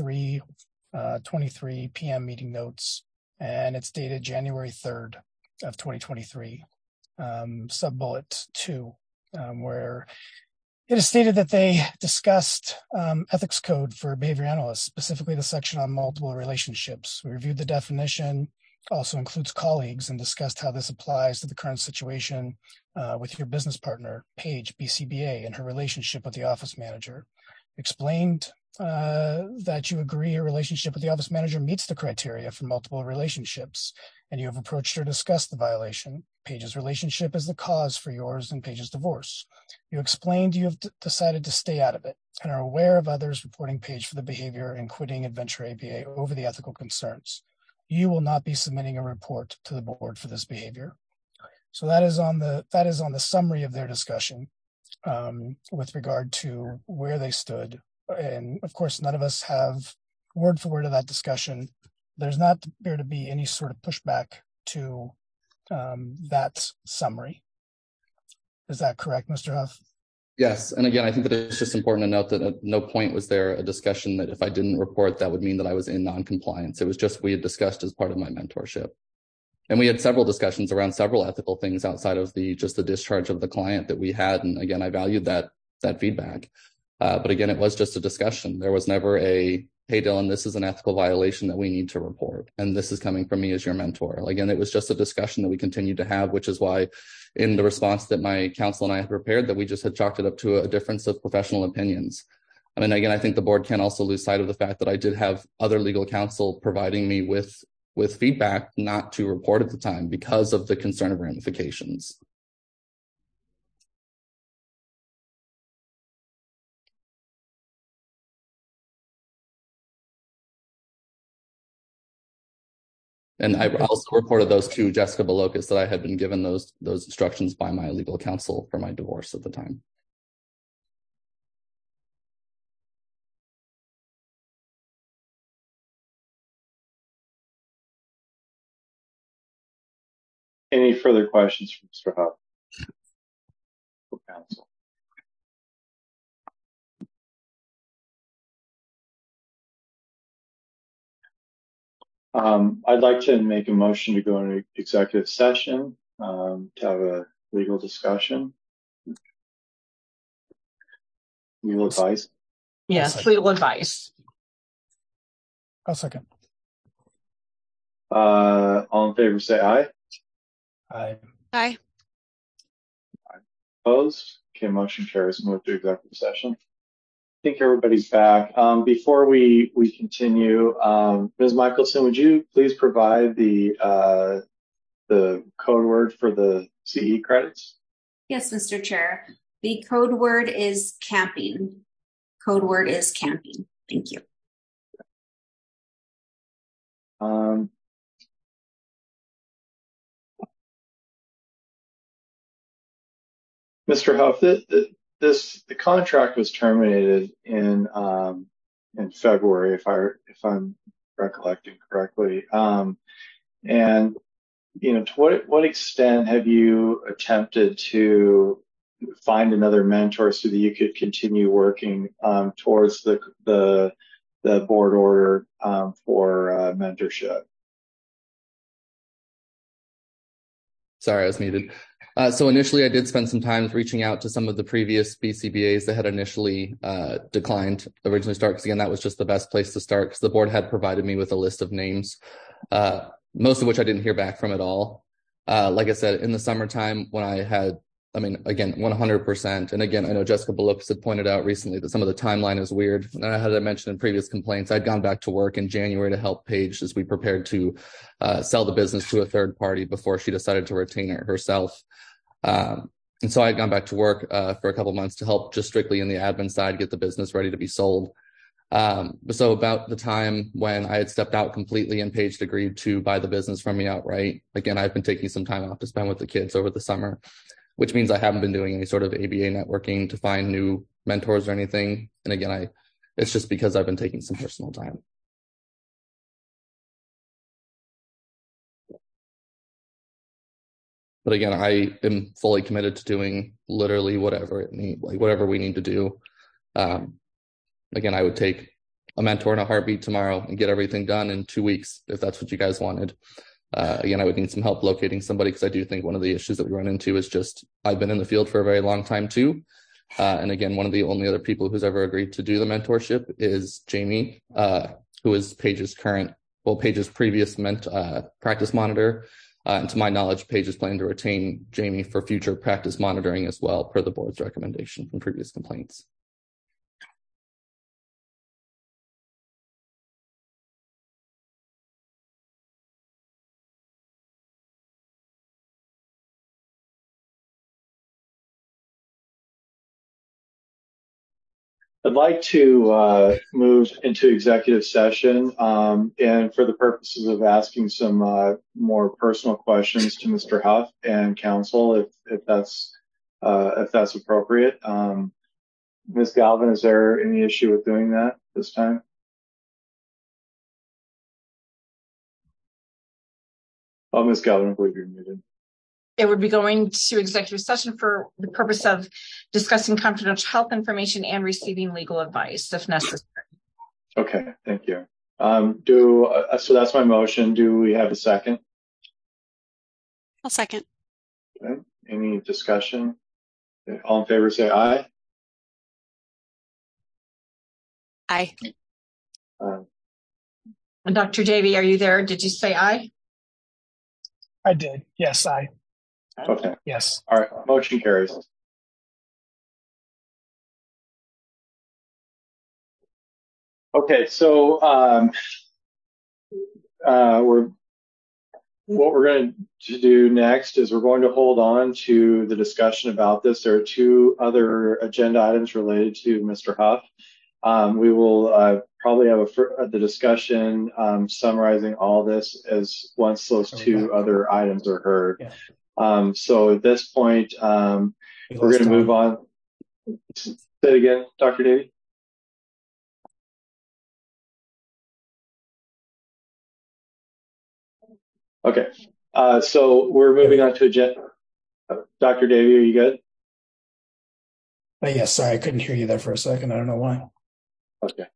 1/3/23 p.m. meeting notes, and it's dated January 3rd of 2023. Sub-bullet 2, where it is stated that they discussed ethics code for behavior analysts, specifically the section on multiple relationships. We reviewed the definition, also includes colleagues, and discussed how this applies to the current situation with your business partner, Paige, BCBA, and her relationship with the office manager. Explained that you agree your relationship with the office manager meets the criteria for multiple relationships, and you have approached her to discuss the violation. Paige's relationship is the cause for yours and Paige's divorce. You explained you have decided to stay out of it and are aware of others reporting Paige for the behavior and quitting Adventure ABA over the ethical concerns. You will not be submitting a report to the board for this behavior. So that is on the summary of their discussion with regard to where they stood. And of course, none of us have word for word of that discussion. There's not appear to be any sort of pushback to that summary. Is that correct, Mr. Huff? Yes. And again, I think that it's just important to note that at no point was there a discussion that if I didn't report, that would mean that I was in non-compliance. It was just we had discussed as part of my mentorship. And we had several discussions around several ethical things outside of the discharge of the client that we had. And again, I valued that feedback. But again, it was just a discussion. There was never a, hey, Dylan, this is an ethical violation that we need to report. And this is coming from me as your mentor. Again, it was just a discussion that we continued to have, which is why in the response that my counsel and I had prepared, that we just had chalked it up to a difference of professional opinions. I mean, again, I think the board can also lose sight of the fact that I did have other legal counsel providing me with feedback not to report at the time because of the concern of ramifications. And I also reported those to Jessica Balokas that I had been given those instructions by my legal counsel for my divorce at the time. Any further questions from Mr. Huff? Council. I'd like to make a motion to go into executive session to have a legal discussion. Legal advice? Yes, legal advice. I'll second. All in favor say aye. Aye. Aye. Opposed? Okay, motion carries. Move to executive session. I think everybody's back. Before we continue, Ms. Michelson, would you please provide the code word for the CE credits? Yes, Mr. Chair. The code word is camping. Code word is camping. Thank you. Mr. Huff, the contract was terminated in February, if I'm recollecting correctly. And to what extent have you attempted to find another mentor so that you could continue working towards the board order for mentorship? Sorry, I was muted. So initially, I did spend some time reaching out to some of the previous BCBAs that had initially declined originally start, because again, that was just the best place to start, because the board had provided me with a list of names, most of which I didn't hear back from at all. Like I said, in the summertime when I had, again, 100%. And again, I know Jessica Belokas had pointed out recently that some of the timeline is weird. And I had mentioned in previous complaints, I'd gone back to work in January to help Paige as we prepared to sell the business to a third party before she decided to retain it herself. And so I had gone back to work for a couple months to help just strictly in the admin side, get the business ready to be sold. So about the time when I had stepped out completely and Paige agreed to buy the business from me outright, again, I've been taking some time off to spend with the kids over the summer, which means I haven't been doing any sort of ABA networking to find new mentors or anything. And again, it's just because I've been taking some personal time. But again, I am fully committed to doing literally whatever whatever we need to do. Again, I would take a mentor in a heartbeat tomorrow and get everything done in 2 weeks if that's what you guys wanted. Again, I would need some help locating somebody, because I do think one of the issues that we run into is just I've been in the field for a very long time too. And again, one of the only other people who's ever agreed to do the mentorship is Jamie, who is Paige's previous practice monitor. And to my knowledge, Paige is planning to retain Jamie for future practice monitoring as well, per the board's recommendation from previous complaints. I'd like to move into executive session, and for the purposes of asking some more personal questions to Mr. Huff and counsel, if that's appropriate. Ms. Galvin, is there any issue with doing that this time? Oh, Ms. Galvin, I believe you're muted. It would be going to executive session for the purpose of discussing confidential health information and receiving legal advice if necessary. Okay, thank you. So that's my motion. Do we have a second? I'll second. Okay. Any discussion? All in favor say aye. Aye. Dr. Davey, are you there? Did you say aye? I did. Yes, aye. Okay. Yes. All right. Motion carries. Okay. So what we're going to do next is we're going to hold on to the discussion about this. There are two other agenda items related to Mr. Huff. We will probably have the discussion summarizing all this as once those two other items are heard. Yeah. So at this point, we're going to move on. Say it again, Dr. Davey. Okay. So we're moving on to agenda. Dr. Davey, are you good? Yes, sorry, I couldn't hear you there for a second. I don't know why. Okay.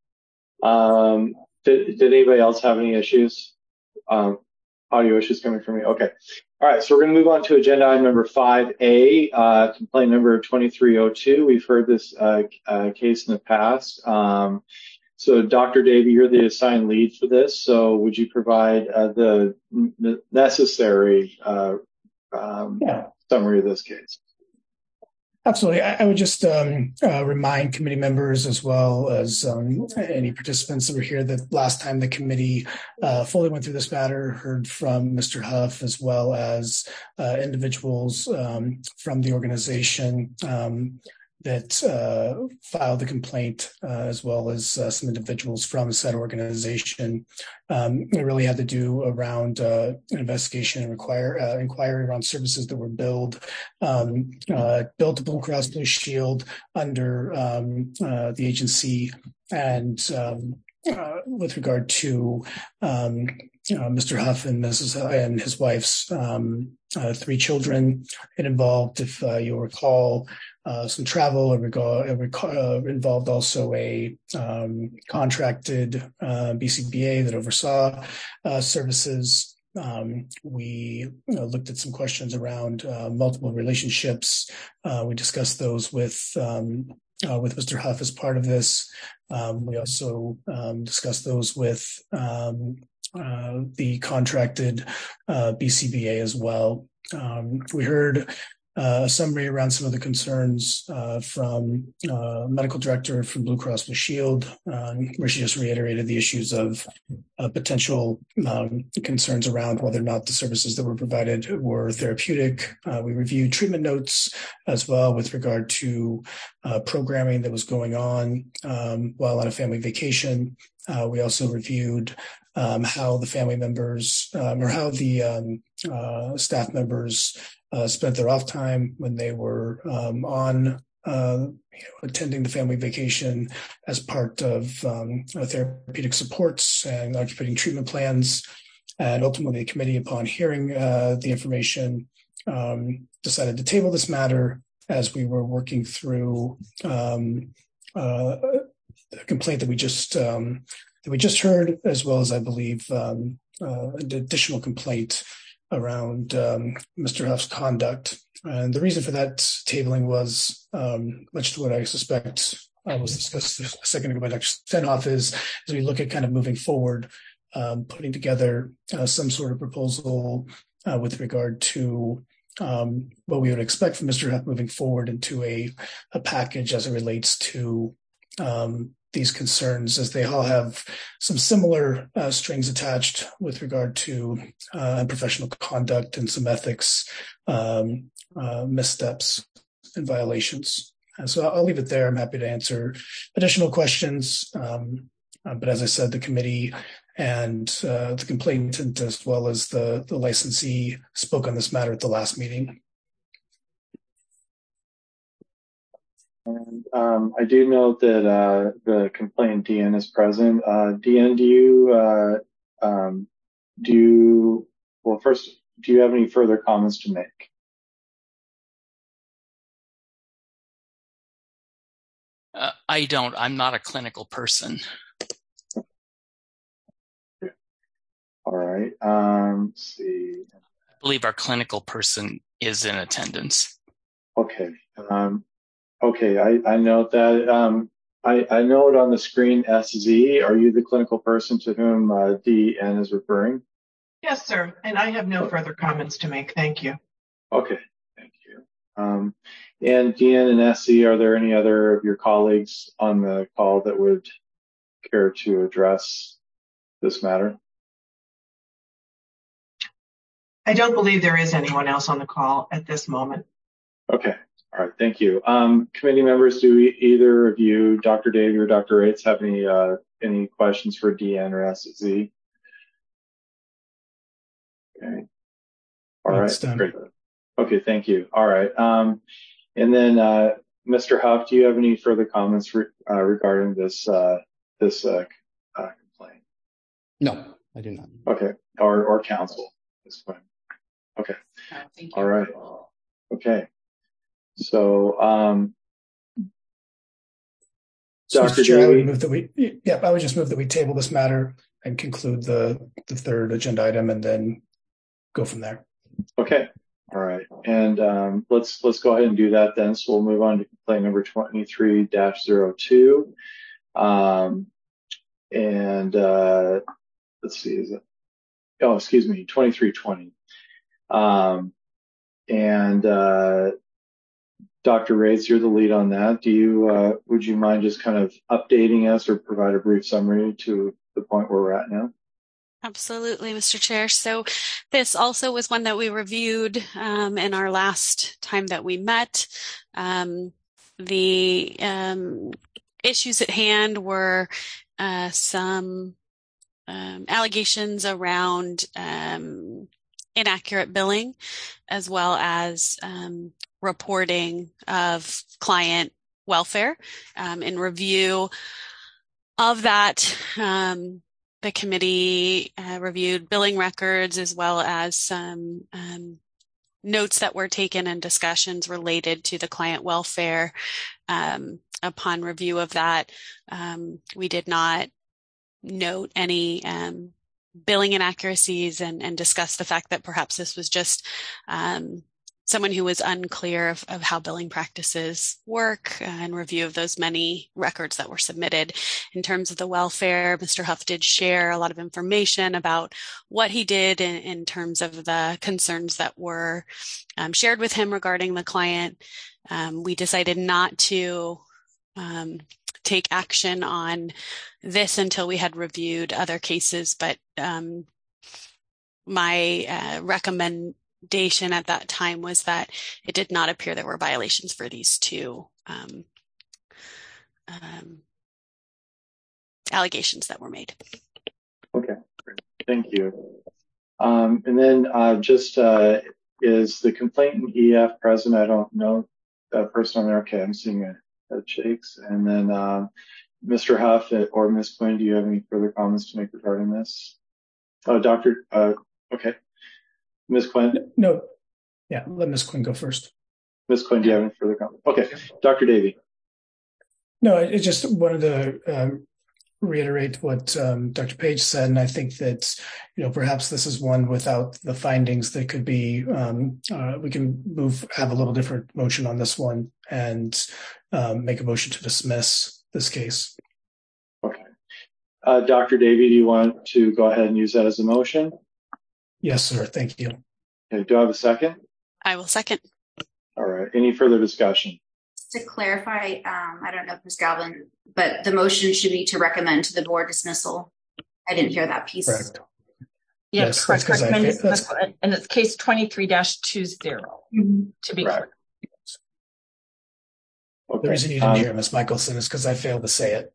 Did anybody else have any issues? Audio issues coming from me? Okay. All right, so we're going to move on to agenda item number 5A, complaint number 2302. We've heard this case in the past. So Dr. Davey, you're the assigned lead for this. So would you provide the necessary summary of this case? Absolutely. I would just remind committee members as well as any participants that were here that last time the committee fully went through this matter, heard from Mr. Huff as well as individuals from the organization that filed the complaint, as well as some individuals from said organization. It really had to do around an investigation and inquiry around services that were billed to Blue Cross Blue Shield under the agency, and with regard to Mr. Huff and and his wife's 3 children. It involved, if you'll recall, some travel. It involved also a contracted BCBA that oversaw services. We looked at some questions around multiple relationships. We discussed those with Mr. Huff as part of this. We also discussed those with the contracted BCBA as well. We heard a summary around some of the concerns from medical director from Blue Cross Blue Shield, where she just reiterated the issues of potential concerns around whether or not the services that were provided were therapeutic. We reviewed treatment notes as well with regard to programming that was going on while on a family vacation. We also reviewed how the family members or how the staff members spent their off time when they were on attending the family vacation as part of therapeutic supports and occupating treatment plans. And ultimately, the committee, upon hearing the information, decided to table this matter as we were working through the complaint that we just heard, as well as, I believe, an additional complaint around Mr. Huff's conduct. And the reason for that tabling was, much to what I suspect was discussed a second ago by Dr. Stenhoff, is as we look at kind of moving forward, putting together some sort of proposal with regard to what we would expect from Mr. Huff moving forward into a package as it relates to these concerns, as they all have some similar strings attached with regard to professional conduct and some ethics missteps and violations. So I'll leave it there. I'm happy to answer additional questions. But as I said, the committee and the complainant, as well as the licensee, spoke on this matter at the last meeting. And I do note that the complainant, Deanne, is present. Deanne, do you have any further comments to make? I don't. I'm not a clinical person. All right. Let's see. I believe our clinical person is in attendance. Okay. Okay, I note that. I note on the screen SZ. Are you the clinical person to whom DN is referring? Yes, sir. And I have no further comments to make. Thank you. Okay, thank you. And DN and SZ, are there any other of your colleagues on the call that would care to address this matter? I don't believe there is anyone else on the call at this moment. Okay. All right, thank you. Committee members, do either of you, Dr. Davey or Dr. Rates, have any questions for DN or SZ? Okay. All right, great. Okay, thank you. All right. And then, Mr. Huff, do you have any further comments regarding this complaint? No, I do not. Okay, or counsel at this point. Okay. Thank you. All right. Okay. So, Dr. Chair, Davey. I would just move that we table this matter and conclude the third agenda item and then go from there. Okay. All right. And let's go ahead and do that then. So we'll move on to complaint number 23-02. Let's see, is it? Oh, excuse me, 2320. Dr. Raitz, you're the lead on that. Would you mind just kind of updating us or provide a brief summary to the point where we're at now? Absolutely, Mr. Chair. So this also was one that we reviewed in our last time that we met. The issues at hand were some allegations around inaccurate billing, as well as reporting of client welfare. In review of that, the committee reviewed billing records as well as some notes that were taken and discussions related to the client welfare. Upon review of that, we did not note any billing inaccuracies and discuss the fact that perhaps this was just someone who was unclear of how billing practices work and review of those many records that were submitted. In terms of the welfare, Mr. Huff did share a lot of information about what he did in terms of the concerns that were shared with him regarding the client. We decided not to take action on this until we had reviewed other cases, but my recommendation at that time was that it did not appear there were violations for these two allegations that were made. Okay, great. Thank you. And then is the complainant EF present? I don't know that person on there. Okay, I'm seeing a head shakes. And then Mr. Huff or Ms. Quinn, do you have any further comments to make regarding this? Oh, okay. Ms. Quinn? No. Yeah, let Ms. Quinn go first. Ms. Quinn, do you have any further comments? Okay. Dr. Davey. No, I just wanted to reiterate what Dr. Page said, and I think that perhaps this is one without the findings that could be. We can have a little different motion on this one and make a motion to dismiss this case. Okay. Dr. Davey, do you want to go ahead and use that as a motion? Yes, sir. Thank you. Okay. Do I have a second? I will second. All right. Any further discussion? To clarify, I don't know if Ms. Galvin, but the motion should be to recommend to the board dismissal. I didn't hear that piece. Correct. Yes, correct. Recommend dismissal, and it's case 23-20 to be clear. Okay. The reason you didn't hear Ms. Michelson is because I failed to say it.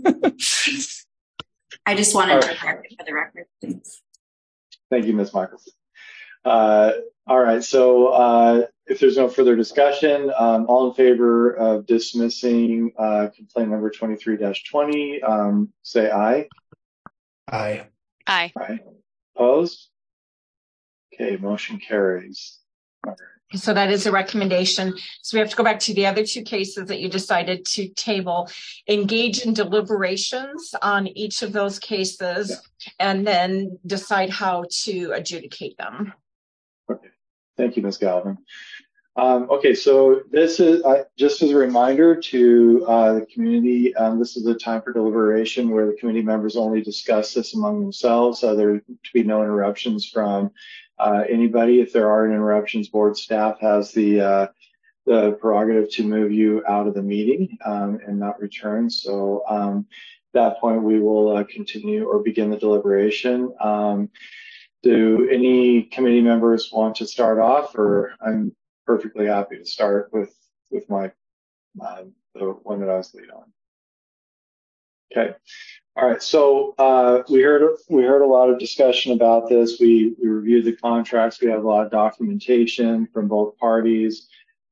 I just wanted to correct it for the record. Thanks. Thank you, Ms. Michelson. All right. So if there's no further discussion, all in favor of dismissing complaint number 23-20, say aye. Aye. Aye. Aye. Opposed? Okay, motion carries. All right. So that is a recommendation. So we have to go back to the other two cases that you decided to table, engage in deliberations on each of those cases, and then decide how to adjudicate them. Okay. Thank you, Ms. Galvin. Okay, so this is just as a reminder to the community, this is a time for deliberation where the committee members only discuss this among themselves. There to be no interruptions from anybody. If there are interruptions, board staff has the prerogative to move you out of the meeting and not return. So at that point, we will continue or begin the deliberation. Do any committee members want to start off, or I'm perfectly happy to start with my the one that I was lead on. Okay. All right. So we heard a lot of discussion about this. We reviewed the contracts. We have a lot of documentation from both parties.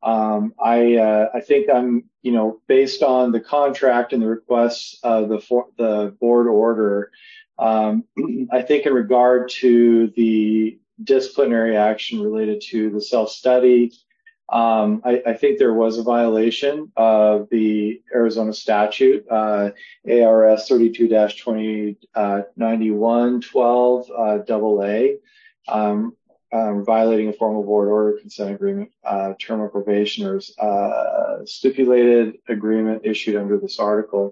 I think I'm, based on the contract and the requests of the board order, I think in regard to the disciplinary action related to the self-study. I think there was a violation of the Arizona statute, ARS 32-2091-12 AA, violating a formal board order, consent agreement, term of probation, or stipulated agreement issued under this article.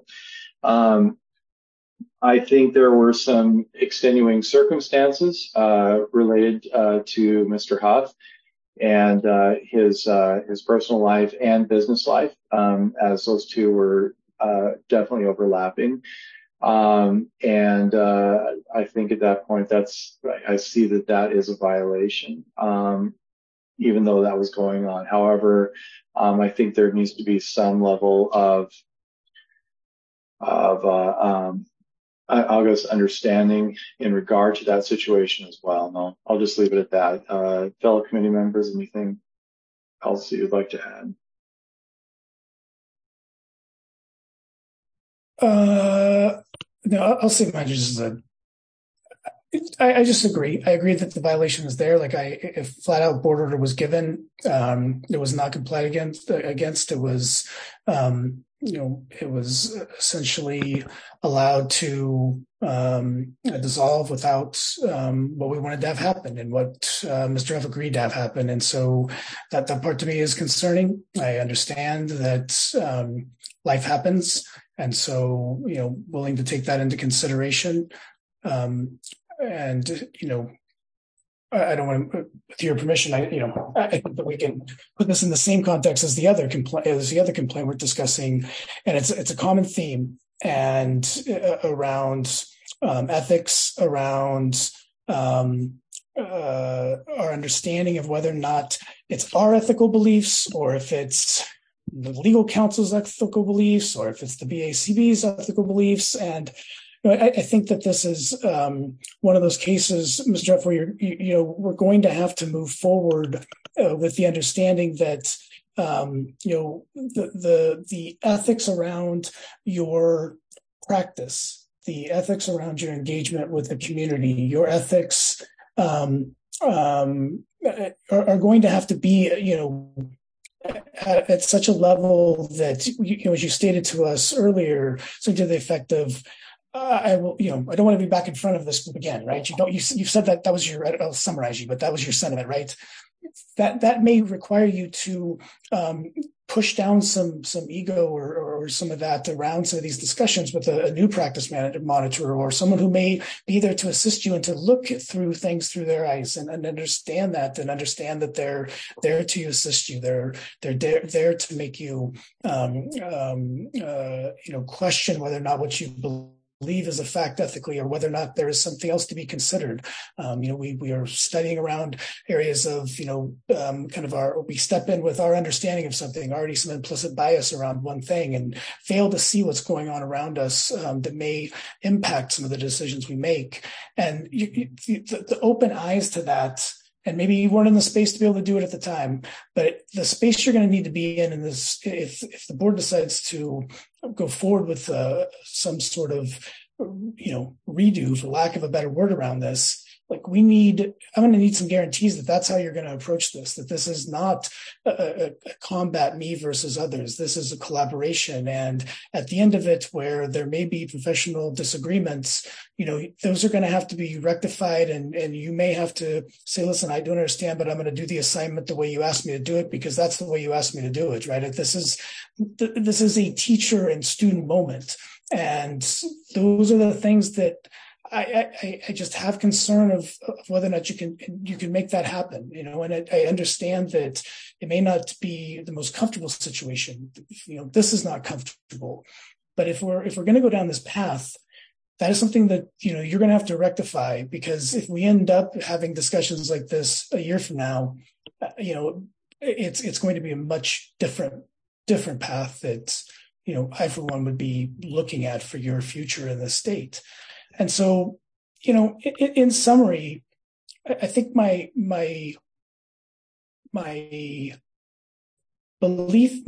I think there were some extenuating circumstances related to Mr. Huff and his personal life and business life, as those two were definitely overlapping. I think at that point, I see that is a violation, even though that was going on. However, I think there needs to be some level of I guess understanding in regard to that situation as well. No, I'll just leave it at that. Fellow committee members, anything else you'd like to add? No, I'll say mine just as I just agree. I agree that the violation is there. Like if flat out board order was given, it was not complied against. It was, it was essentially allowed to dissolve without what we wanted to have happen and what Mr. Huff agreed to have happen. And so that part to me is concerning. I understand that life happens, and so willing to take that into consideration. I don't want to, with your permission, I think that we can put this in the same context as the other complaint we're discussing, and it's a common theme and around ethics, around our understanding of whether or not it's our ethical beliefs, or if it's the legal counsel's ethical beliefs, or if it's the BACB's ethical beliefs. And I think that this is one of those cases, Mr. Huff, where we're going to have to move forward with the understanding that the ethics around your practice, the ethics around your engagement with the community, your ethics are going to have to be at such a level that as you stated to us earlier, something to the effect of, I don't want to be back in front of this group again, right? You said that was your, I'll summarize you, but that was your sentiment, right? That may require you to push down some ego or some of that around some of these discussions with a new practice monitor or someone who may be there to assist you and to look through things through their eyes and understand that, and understand that they're there to assist you. They're there to make you question whether or not what you believe is a fact ethically, or whether or not there is something else to be considered. We are studying around areas of, we step in with our understanding of something, already some implicit bias around one thing, and fail to see what's going on around us that may impact some of the decisions we make. And the open eyes to that, and maybe you weren't in the space to be able to do it at the time, but the space you're going to need to be in this, if the board decides to go forward with some sort of, redo, for lack of a better word, around this, I'm going to need some guarantees that that's how you're going to approach this, that this is not a combat me versus others. This is a collaboration. And at the end of it, where there may be professional disagreements, those are going to have to be rectified. And you may have to say, listen, I don't understand, but I'm going to do the assignment the way you asked me to do it, because that's the way you asked me to do it, right? This is a teacher and student moment. And those are the things that I just have concern of whether or not you can make that happen, and I understand that it may not be the most comfortable situation. This is not comfortable, but if we're going to go down this path, that is something that, you're going to have to rectify, because if we end up having discussions like this a year from now, it's going to be a much different path that, I, for one, would be looking at for your future in the state. And so, in summary, I think my belief,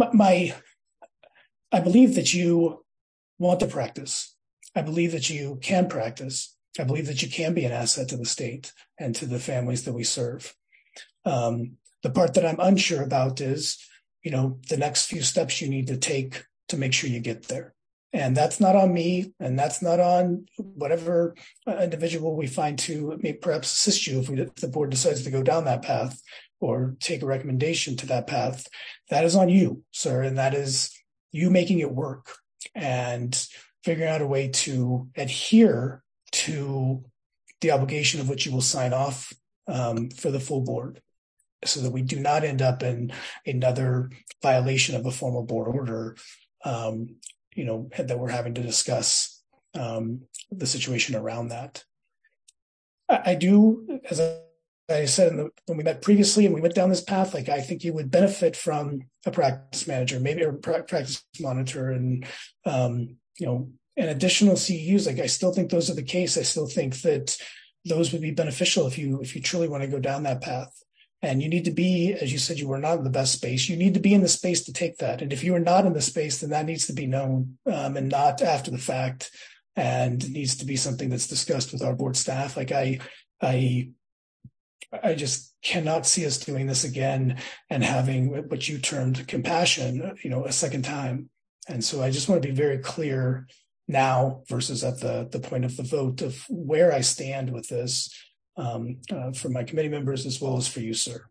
I believe that you want to practice. I believe that you can practice. I believe that you can be an asset to the state and to the families that we serve. The part that I'm unsure about is, the next few steps you need to take to make sure you get there. And that's not on me, and that's not on whatever individual we find to perhaps assist you if the board decides to go down that path or take a recommendation to that path. That is on you, sir, and that is you making it work and figuring out a way to adhere to the obligation of which you will sign off for the full board, so that we do not end up in another violation of a formal board order, that we're having to discuss the situation around that. I do, as I said when we met previously and we went down this path, I think you would benefit from a practice manager, maybe a practice monitor, and additional CEUs. I still think those are the case. I still think that those would be beneficial if you truly want to go down that path. And you need to be, as you said, you were not in the best space. You need to be in the space to take that. And if you are not in the space, then that needs to be known and not after the fact. And it needs to be something that's discussed with our board staff. I just cannot see us doing this again and having what you termed compassion, a second time. And so I just want to be very clear now versus at the point of the vote of where I stand with this. For my committee members as well as for you, sir.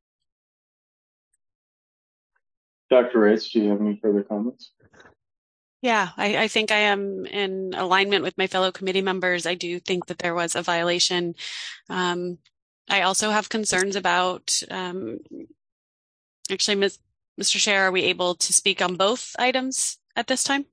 Dr. Reitz, do you have any further comments? Yeah, I think I am in alignment with my fellow committee members. I do think that there was a violation. I also have concerns about, actually, Mr. Chair, are we able to speak on both items at this time?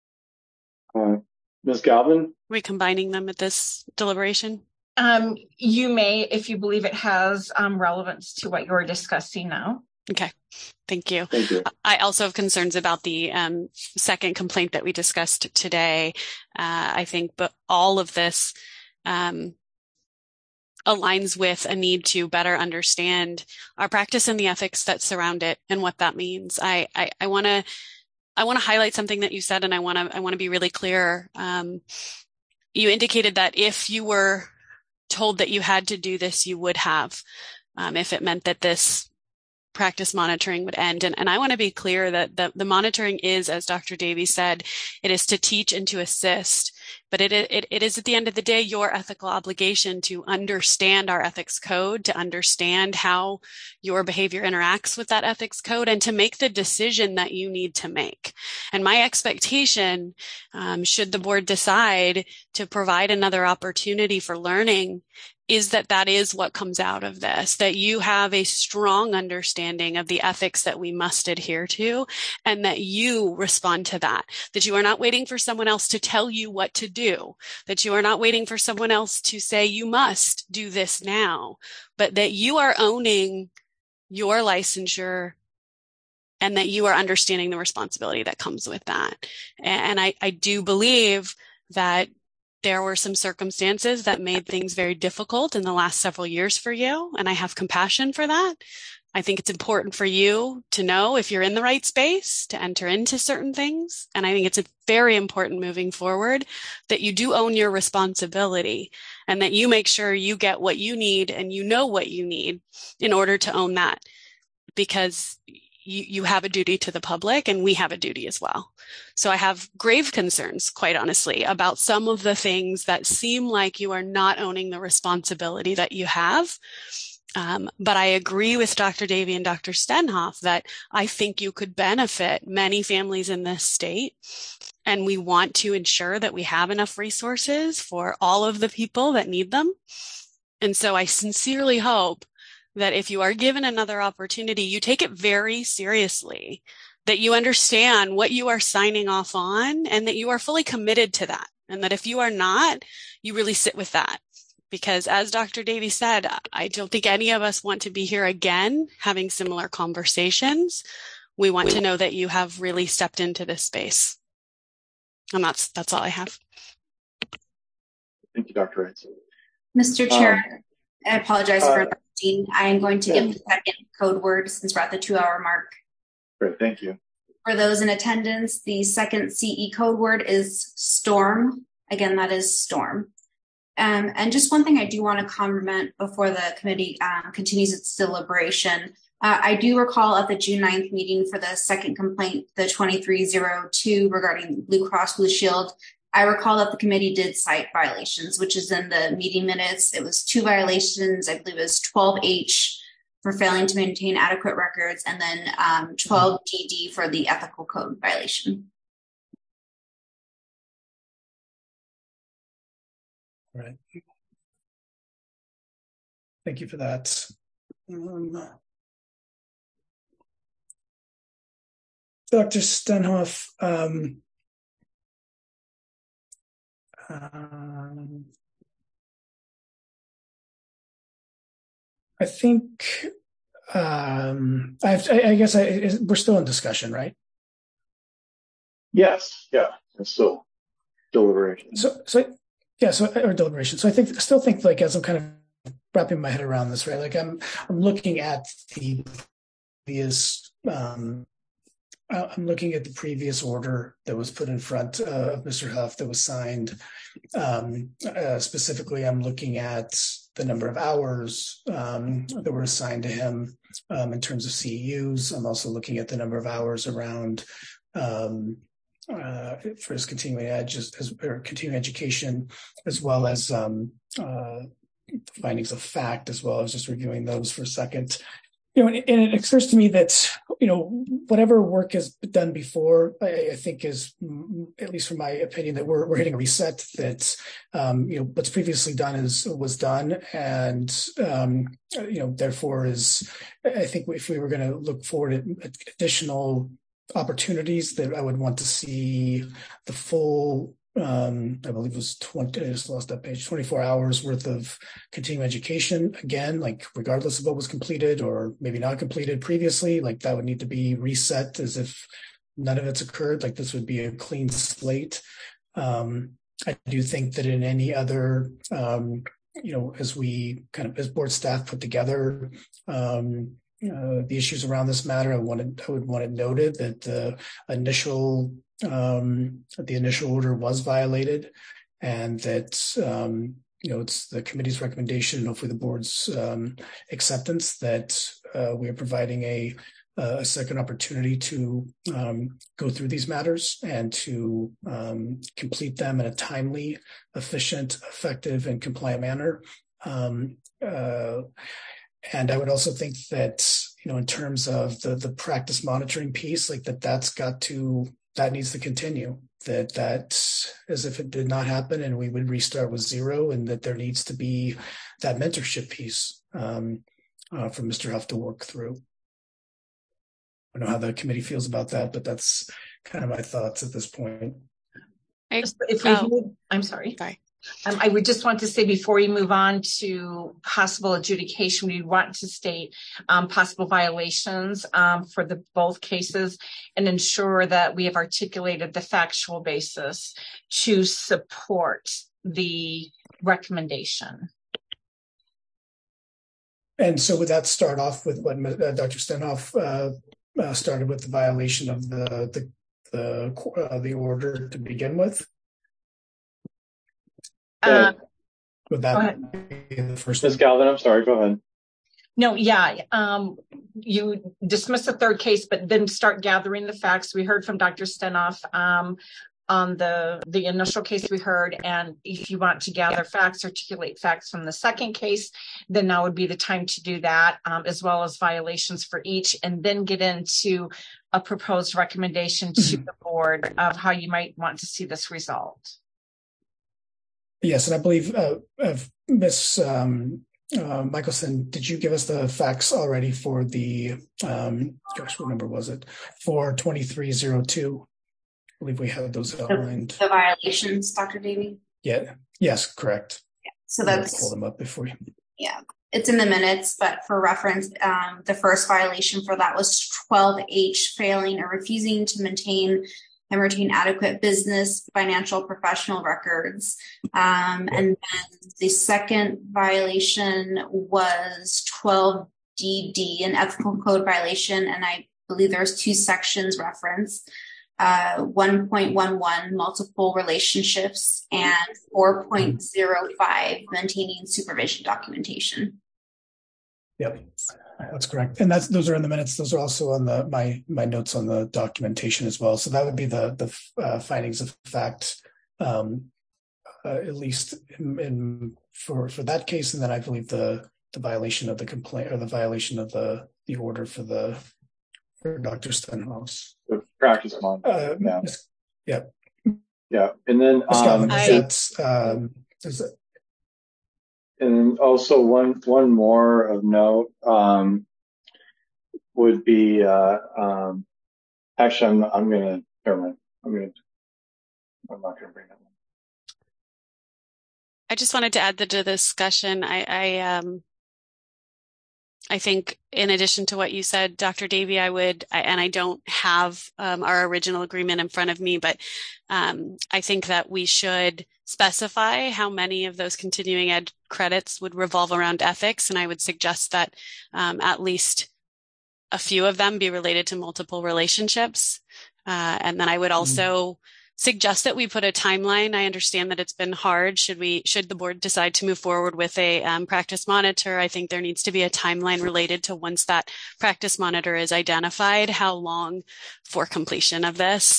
Ms. Galvin? Are we combining them at this deliberation? You may, if you believe it has relevance to what you're discussing now. Okay, thank you. Thank you. I also have concerns about the second complaint that we discussed today. I think, but all of this aligns with a need to better understand our practice and the ethics that surround it and what that means. I want to highlight something that you said, and I want to be really clear. You indicated that if you were told that you had to do this, you would have, if it meant that this practice monitoring would end. And I want to be clear that the monitoring is, as Dr. Davies said, it is to teach and to assist, but it is at the end of the day your ethical obligation to understand our ethics code, to understand how your behavior interacts with that ethics code, and to make the decision that you need to make. And my expectation, should the board decide to provide another opportunity for learning, is that is what comes out of this, that you have a strong understanding of the ethics that we must adhere to, and that you respond to that you are not waiting for someone else to tell you what to do, that you are not waiting for someone else to say you must do this now, but that you are owning your licensure and that you are understanding the responsibility that comes with that. And I do believe that there were some circumstances that made things very difficult in the last several years for you, and I have compassion for that. I think it's important for you to know if you're in the right space to enter into certain things, and I think it's very important moving forward that you do own your responsibility and that you make sure you get what you need and you know what you need in order to own that, because you have a duty to the public and we have a duty as well. So I have grave concerns, quite honestly, about some of the things that seem like you are not owning the responsibility that you have. But I agree with Dr. Davey and Dr. Stenhoff that I think you could benefit many families in this state. And we want to ensure that we have enough resources for all of the people that need them. And so I sincerely hope that if you are given another opportunity, you take it very seriously, that you understand what you are signing off on and that you are fully committed to that. And that if you are not, you really sit with that. Because as Dr. Davey said, I don't think any of us want to be here again having similar conversations. We want to know that you have really stepped into this space. And that's all I have. Thank you, Dr. Reitz. Mr. Chair, I apologize for interrupting. I am going to give the second code word since we're at the 2-hour mark. Great, thank you. For those in attendance, the second CE code word is storm. Again, that is storm. And just one thing I do want to comment before the committee continues its deliberation. I do recall at the June 9th meeting for the second complaint, the 2302 regarding Blue Cross Blue Shield, I recall that the committee did cite violations, which is in the meeting minutes. It was 2 violations. I believe it was 12H for failing to maintain adequate records, and then 12DD for the ethical code violation. All right. Thank you for that. Dr. Stenhoff, I think I guess we're still in discussion, right? Yes, yeah, it's still deliberation. Or deliberation. So I still think like as I'm kind of wrapping my head around this, right? Like I'm looking at the previous I'm looking at the previous order that was put in front of Mr. Huff that was signed. Specifically, I'm looking at the number of hours that were assigned to him in terms of CEUs. I'm also looking at the number of hours around for his continuing education, as well as findings of fact, as well as just reviewing those for a second. And it occurs to me that, whatever work has been done before, I think is, at least from my opinion, that we're hitting a reset, that, what's previously done was done. And, therefore is, I think if we were going to look forward at additional opportunities, that I would want to see the full, I believe it was 20, I just lost that page, 24 hours worth of continuing education. Again, like regardless of what was completed or maybe not completed previously, like that would need to be reset as if none of it's occurred. Like this would be a clean slate. I do think that in any other, as we as board staff put together, the issues around this matter, I would want it noted that the initial order was violated, and that it's the committee's recommendation, and hopefully the board's acceptance, that we are providing a second opportunity to go through these matters and to complete them in a timely, efficient, effective, and compliant manner. And I would also think that, in terms of the practice monitoring piece, like that needs to continue, that as if it did not happen and we would restart with zero, and that there needs to be that mentorship piece for Mr. Huff to work through. I don't know how the committee feels about that, but that's kind of my thoughts at this point. I'm sorry. I would just want to say, before we move on to possible adjudication, we want to state possible violations for both cases, and ensure that we have articulated the factual basis to support the recommendation. And so would that start off with what Dr. Stenhoff started with, the violation of the order to begin with? Would that be the first? Ms. Galvin, I'm sorry, go ahead. No, yeah. You dismiss the third case, but then start gathering the facts. We heard from Dr. Stenhoff on the initial case we heard, and if you want to gather facts, articulate facts from the second case, then now would be the time to do that, as well as violations for each, and then get into a proposed recommendation to the board of how you might want to see this resolved. Yes, and I believe Ms. Michelson, did you give us the facts already for the, what number was it? For 2302? I believe we had those outlined. The violations, Dr. Davey? Yeah. Yes, correct. Yeah. So that's, pull them up before you. Yeah, it's in the minutes, but for reference, the first violation for that was 12H, failing or refusing to maintain and retain adequate business, financial, professional records. And then the second violation was 12DD, an ethical code violation. And I believe there's 2 sections referenced. 1.11 multiple relationships, and 4.05 maintaining supervision documentation. Yep, that's correct. And those are in the minutes. Those are also on my notes on the documentation as well. So that would be the findings of fact, at least for that case. And then I believe the violation of the complaint, or the violation of the order for Dr. Stenhouse. The practice monitor. Yeah. And then and also one more of note would be actually I'm not gonna bring that one. I just wanted to add that to the discussion. I think in addition to what you said, Dr. Davey, and I don't have our original agreement in front of me, but I think that we should specify how many of those continuing ed credits would revolve around ethics. And I would suggest that at least a few of them be related to multiple relationships. And then I would also suggest that we put a timeline. I understand that it's been hard. Should the board decide to move forward with a practice monitor, I think there needs to be a timeline related to once that practice monitor is identified, how long for completion of this.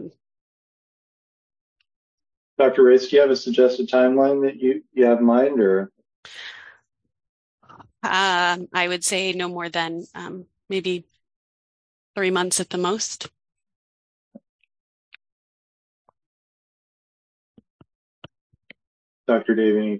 Dr. Race, do you have a suggested timeline that you have in mind, or? I would say no more than maybe 3 months at the most. Dr. Davey,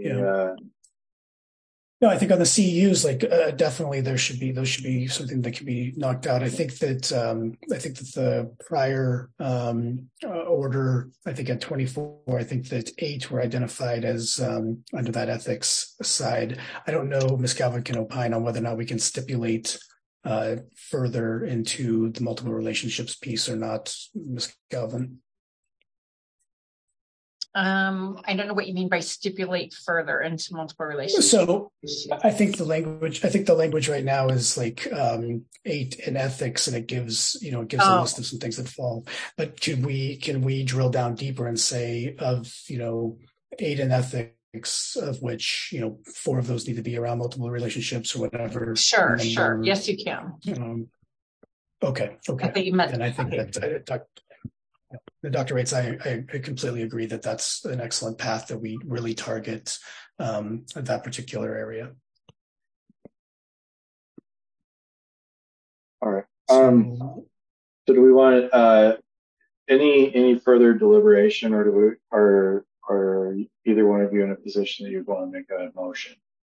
No, I think on the CEUs, definitely those should be something that can be knocked out. I think that the prior order, I think at 24, I think that 8 were identified as under that ethics side. I don't know, Ms. Galvin can opine on whether or not we can stipulate further into the multiple relationships piece or not, Ms. Galvin. I don't know what you mean by stipulate further into multiple relationships. So I think the language right now is 8 in ethics, and it gives a list of some things that fall. But can we drill down deeper and say of 8 in ethics, of which 4 of those need to be around multiple relationships or whatever? Sure. Yes, you can. Okay. I think you meant, and I think that Dr. Rates, I completely agree that that's an excellent path that we really target that particular area. All right. So do we want any further deliberation, or are either one of you in a position that you want to make a motion?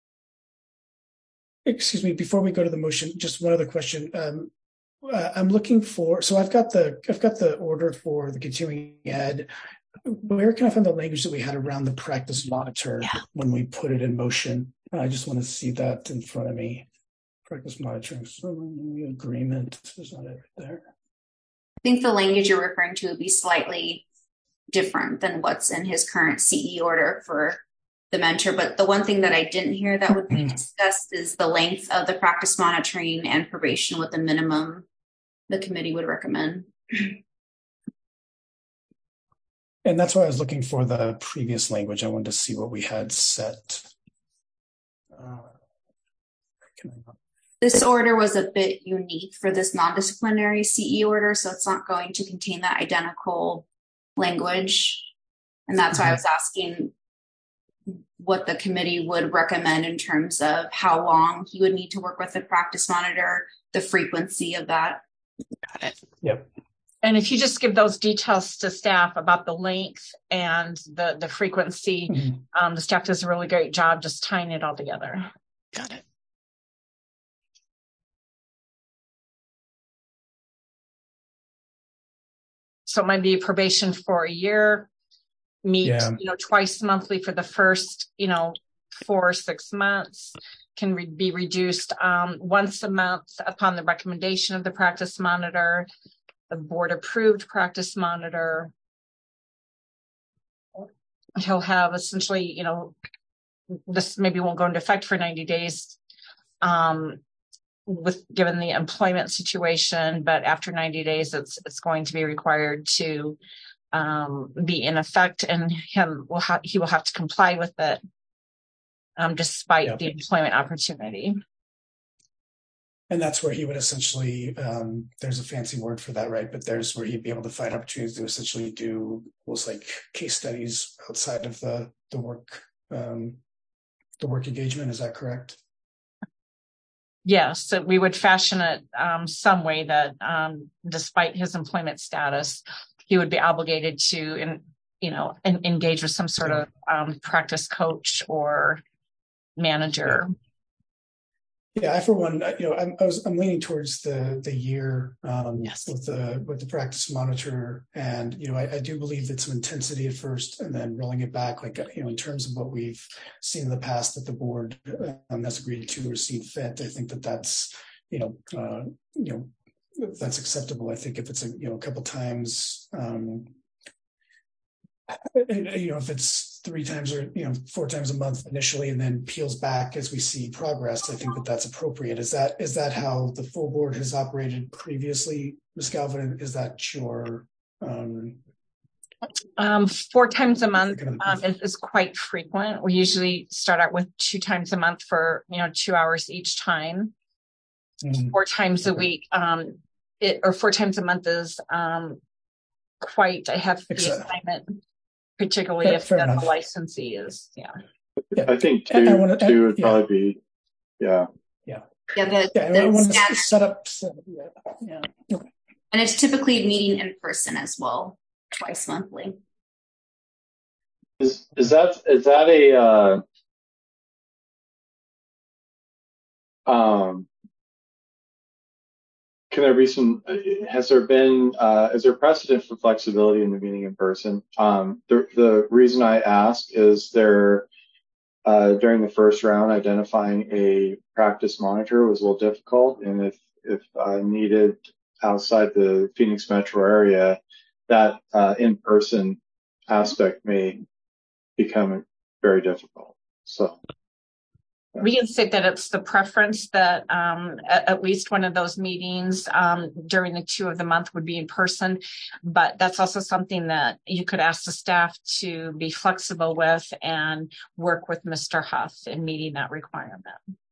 Excuse me. Before we go to the motion, just one other question. I'm looking for. So I've got the order for the continuing ed. Where can I find the language that we had around the practice monitor when we put it in motion? I just want to see that in front of me. Practice monitoring agreement is not it there. I think the language you're referring to would be slightly different than what's in his current CE order for the mentor. But the one thing that I didn't hear that would be discussed is the length of the practice monitoring and probation with the minimum the committee would recommend. And that's why I was looking for the previous language. I wanted to see what we had set. This order was a bit unique for this non-disciplinary CE order, so it's not going to contain that identical language. And that's why I was asking what the committee would recommend in terms of how long he would need to work with the practice monitor, the frequency of that. Got it. Yep. And if you just give those details to staff about the length and the frequency, the staff does a really great job just tying it all together. Got it. So it might be probation for a year, meet, twice monthly for the first, 4 or 6 months, can be reduced once a month upon the recommendation of the practice monitor, the board approved practice monitor. He'll have essentially, this maybe won't go into effect for 90 days. given the employment situation, but after 90 days, it's going to be required to be in effect, and he will have to comply with it despite the employment opportunity. And that's where he would essentially, there's a fancy word for that, right? But there's where he'd be able to find opportunities to essentially do almost like case studies outside of the work engagement. Is that correct? Yes, so we would fashion it some way that despite his employment status, he would be obligated to, engage with some sort of practice coach or manager. Yeah, I for one, I'm leaning towards the year with the practice monitor, and I do believe that some intensity at first, and then rolling it back, in terms of what we've seen in the past that the board has agreed to or seen fit. I think that's that's acceptable. I think if it's a couple times, if it's 3 times or 4 times a month initially, and then peels back as we see progress, I think that's appropriate. Is that how the full board has operated previously, Ms. Galvin? Is that your 4 times a month is quite frequent. We usually start out with 2 times a month for 2 hours each time. 4 times a week, or 4 times a month is quite a hefty assignment. Particularly if the licensee is, I think two would probably be, I want to set up. And it's typically meeting in person as well, twice monthly. Is that a can there be some? Is there precedent for flexibility in the meeting in person? The reason I ask is during the first round, identifying a practice monitor was a little difficult, and if needed outside the Phoenix metro area, that in-person aspect may become very difficult. So. We can say that it's the preference that at least one of those meetings during the 2 of the month would be in person, but that's also something that you could ask the staff to be flexible with and work with Mr. Huff in meeting that requirement.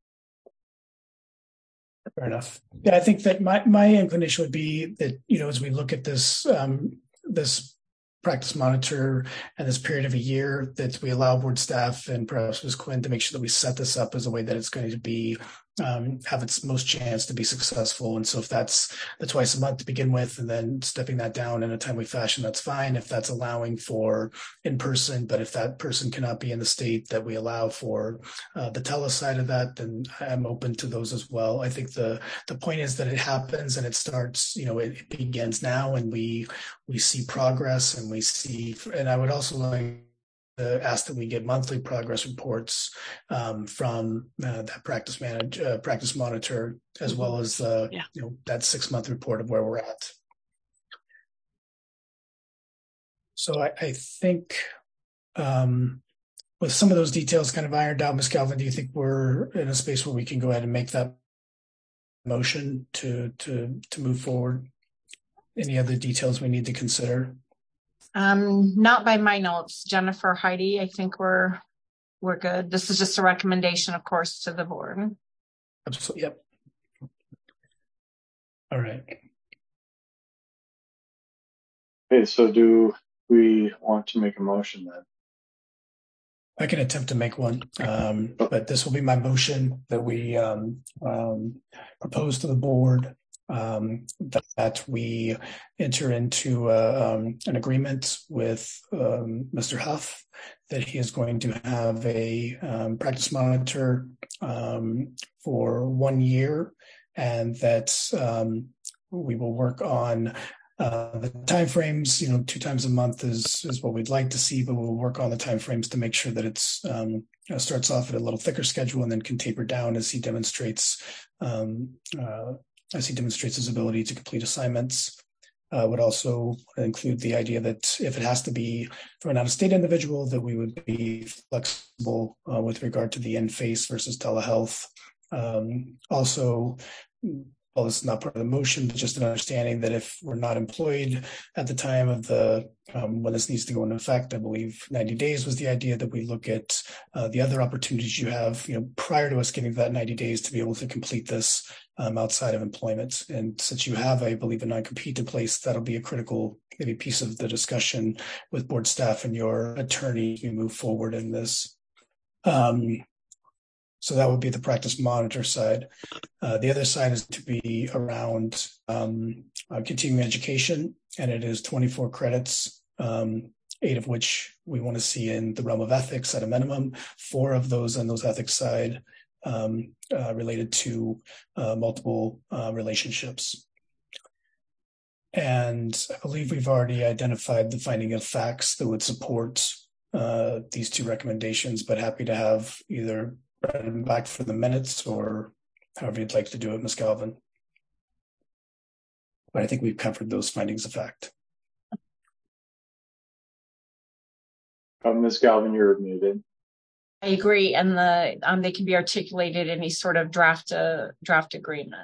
Fair enough. Yeah, I think that my inclination would be that, as we look at this practice monitor and this period of a year, that we allow board staff and perhaps Ms. Quinn to make sure that we set this up as a way that it's going to be have its most chance to be successful. And so if that's the twice a month to begin with, and then stepping that down in a timely fashion, that's fine. If that's allowing for in person, but if that person cannot be in the state that we allow for the tele side of that, then I'm open to those as well. I think the point is that it happens and it starts, it begins now, and we see progress, and we see, and I would also like ask that we get monthly progress reports from that practice monitor, as well as that 6-month report of where we're at. So I think with some of those details kind of ironed out, Ms. Galvin, do you think we're in a space where we can go ahead and make that motion to move forward? Any other details we need to consider? Not by my notes, Jennifer, Heidi. I think we're good. This is just a recommendation, of course, to the board. Absolutely. Yep. All right. Okay, so do we want to make a motion then? I can attempt to make one, but this will be my motion that we propose to the board that we enter into an agreement with Mr. Huff that he is going to have a practice monitor for 1 year, and that we will work on the timeframes. 2 times a month is what we'd like to see, but we'll work on the timeframes to make sure that it's starts off at a little thicker schedule and then can taper down as he demonstrates his ability to complete assignments. Would also include the idea that if it has to be for an out-of-state individual, that we would be flexible with regard to the in-face versus telehealth. Also well, this is not part of the motion, but just an understanding that if we're not employed at the time of the when this needs to go into effect, I believe 90 days was the idea, that we look at the other opportunities you have, prior to us getting that 90 days to be able to complete this outside of employment. And since you have, I believe, a non-compete in place, that'll be a critical maybe piece of the discussion with board staff and your attorney as we move forward in this. So that would be the practice monitor side. The other side is to be around continuing education, and it is 24 credits, 8 of which we want to see in the realm of ethics at a minimum, 4 of those on those ethics side related to multiple relationships. And I believe we've already identified the finding of facts that would support these 2 recommendations, but happy to have either read them back for the minutes or however you'd like to do it, Ms. Galvin. But I think we've covered those findings of fact. Ms. Galvin, you're muted. I agree, and they can be articulated in any sort of draft agreement.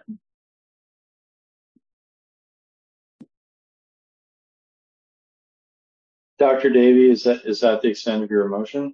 Dr. Davey, is that the extent of your motion?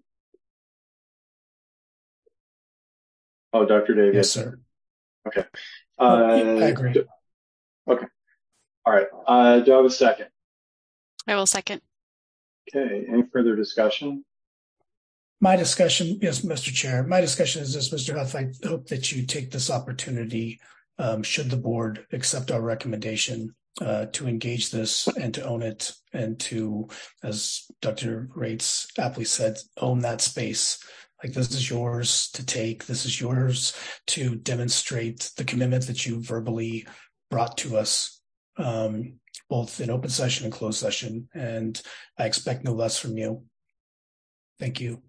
Oh, Dr. Davey. Yes, sir. Okay. I agree. Okay. All right. Do I have a second? I will second. Okay. Any further discussion? My discussion, yes, Mr. Chair. My discussion is this, Mr. Huff. I hope that you take this opportunity, should the board accept our recommendation, to engage this and to own it, and to, as Dr. Rates aptly said, own that space. Like, this is yours to take. This is yours to demonstrate the commitment that you verbally brought to us, both in open session and closed session. And I expect no less from you. Thank you.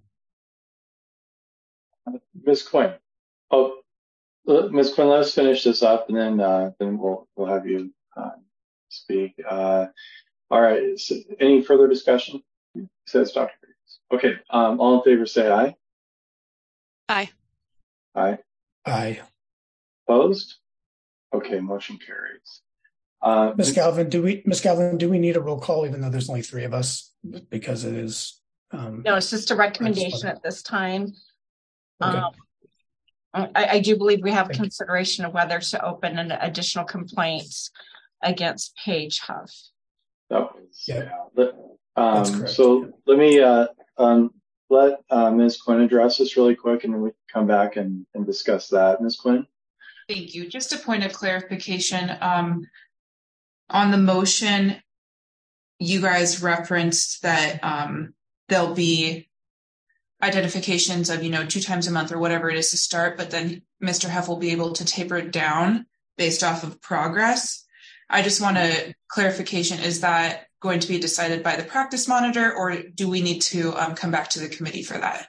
Ms. Quinn. Oh, Ms. Quinn, let us finish this up, and then we'll have you speak. All right. So any further discussion? Says Dr. Rates. Okay. All in favor, say aye. Aye. Aye. Aye. Opposed? Okay, motion carries. Ms. Galvin, do we need a roll call, even though there's only 3 of us, because it is? No, it's just a recommendation at this time. Okay. I do believe we have consideration of whether to open an additional complaints against Paige Huff. Yeah. That's correct. So let me let Ms. Quinn address this really quick, and then we can come back and discuss that. Ms. Quinn? Thank you. Just a point of clarification. On the motion, you guys referenced that there'll be identifications of, 2 times a month or whatever it is to start, but then Mr. Huff will be able to taper it down based off of progress. I just want a clarification. Is that going to be decided by the practice monitor, or do we need to come back to the committee for that?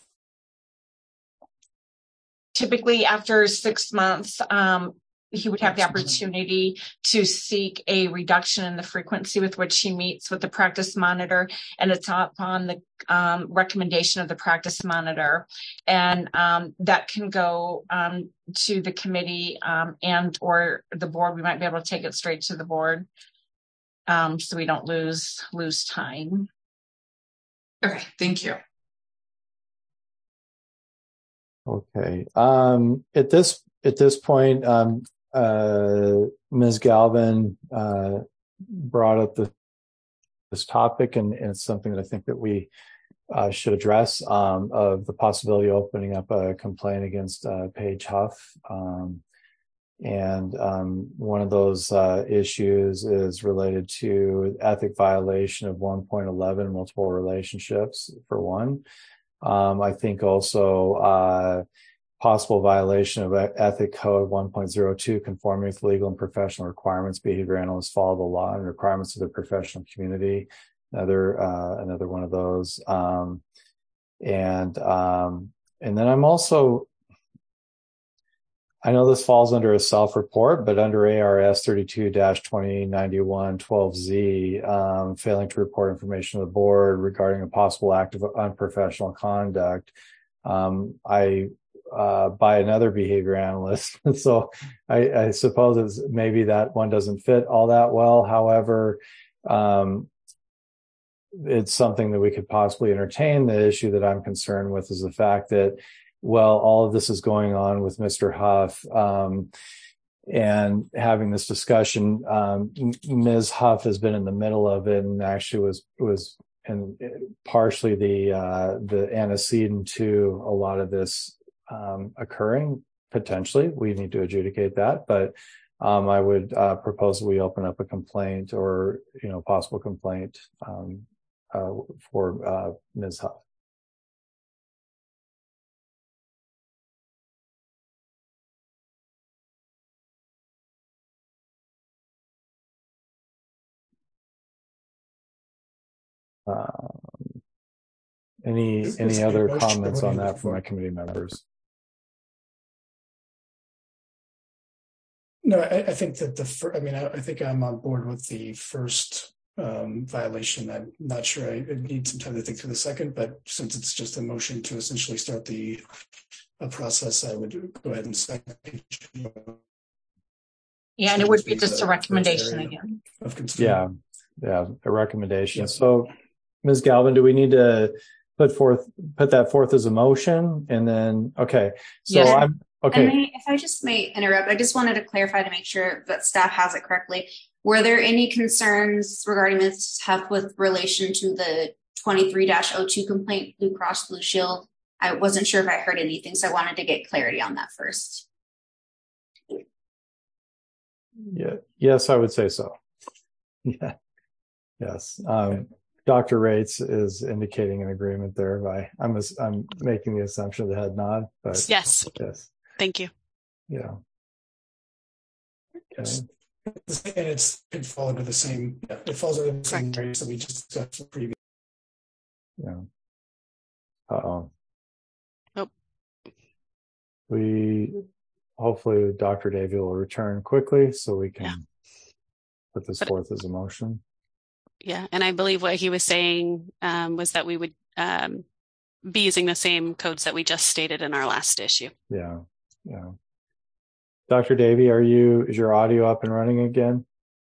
Typically, after 6 months, he would have the opportunity to seek a reduction in the frequency with which he meets with the practice monitor, and it's upon the recommendation of the practice monitor, and that can go to the committee and or the board. We might be able to take it straight to the board, so we don't lose time. Okay, thank you. Okay. At this point, Ms. Galvin brought up this topic, and it's something that I think that we should address, of the possibility of opening up a complaint against Paige Huff. And one of those issues is related to ethic violation of 1.11, multiple relationships, for one. I think also possible violation of Ethic Code 1.02, conforming with legal and professional requirements. Behavior analysts follow the law and requirements of the professional community. Another one of those. And then I'm also, I know this falls under a self-report, but under ARS 32-2091-12Z, failing to report information to the board regarding a possible act of unprofessional conduct. by another behavior analyst. So I suppose maybe that one doesn't fit all that well. However, it's something that we could possibly entertain. The issue that I'm concerned with is the fact that, well, all of this is going on with Mr. Huff, and having this discussion, Ms. Huff has been in the middle of it and actually was and partially the antecedent to a lot of this occurring. Potentially, we need to adjudicate that, but I would propose that we open up a complaint or possible complaint for Ms. Huff. Any other comments on that from my committee members? No, I think that I think I'm on board with the first violation. I'm not sure. I need some time to think through the second, but since it's just a motion to essentially start the process, I would go ahead and second. Yeah, and it would be just a recommendation again. Yeah, a recommendation. Yeah. So, Ms. Galvin, do we need to put that forth as a motion? And then, okay. So yes. Okay. If I just may interrupt, I just wanted to clarify to make sure that staff has it correctly. Were there any concerns regarding Ms. Huff with relation to the 23-02 complaint, Blue Cross Blue Shield? I wasn't sure if I heard anything, so I wanted to get clarity on that first. Yeah. Yes, I would say so. Yeah. Yes. Dr. Rates is indicating an agreement there. I'm making the assumption of the head nod, but yes. Thank you. Yeah. Yes. And it falls under the same. Yeah, it falls under the same rates that we just discussed previous. Yeah. Oh. Hopefully Dr. Davey will return quickly so we can put this forth as a motion. Yeah, and I believe what he was saying was that we would be using the same codes that we just stated in our last issue. Yeah. Dr. Davey, is your audio up and running again?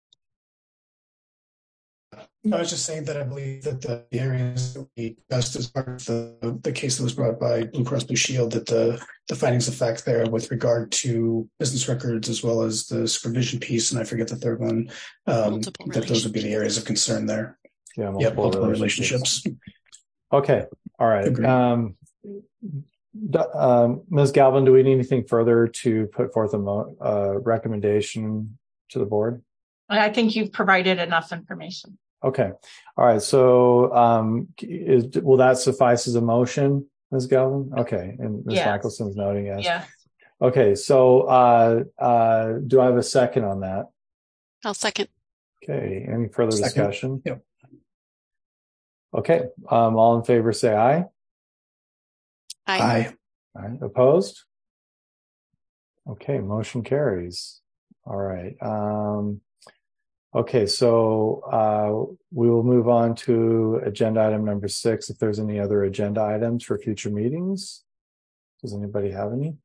No, I was just saying that I believe that the areas that we discussed as part of the case that was brought by Blue Cross Blue Shield, that the findings of fact there with regard to business records as well as the supervision piece, and I forget the third one, that those would be the areas of concern there. Yeah, multiple relationships. Okay, all right. Ms. Galvin, do we need anything further to put forth a recommendation to the board? I think you've provided enough information. Okay. All right. So will that suffice as a motion, Ms. Galvin? Okay. And Ms. Michelson's noting yes. Yeah. Okay. So do I have a second on that? I'll second. Okay. Any further discussion? Yep. Okay. All in favor, say aye. Aye. Aye. Opposed? Okay. Motion carries. All right. Okay, so we will move on to agenda item number 6. If there's any other agenda items for future meetings, does anybody have any?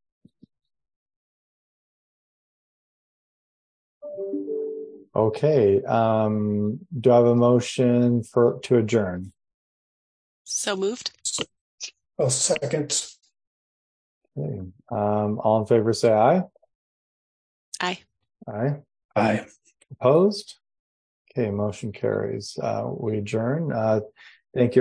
Okay, do I have a motion to adjourn? So moved. I'll second. Okay, all in favor, say aye. Aye. Aye. Aye. Opposed? Okay, motion carries. We adjourn. Thank you.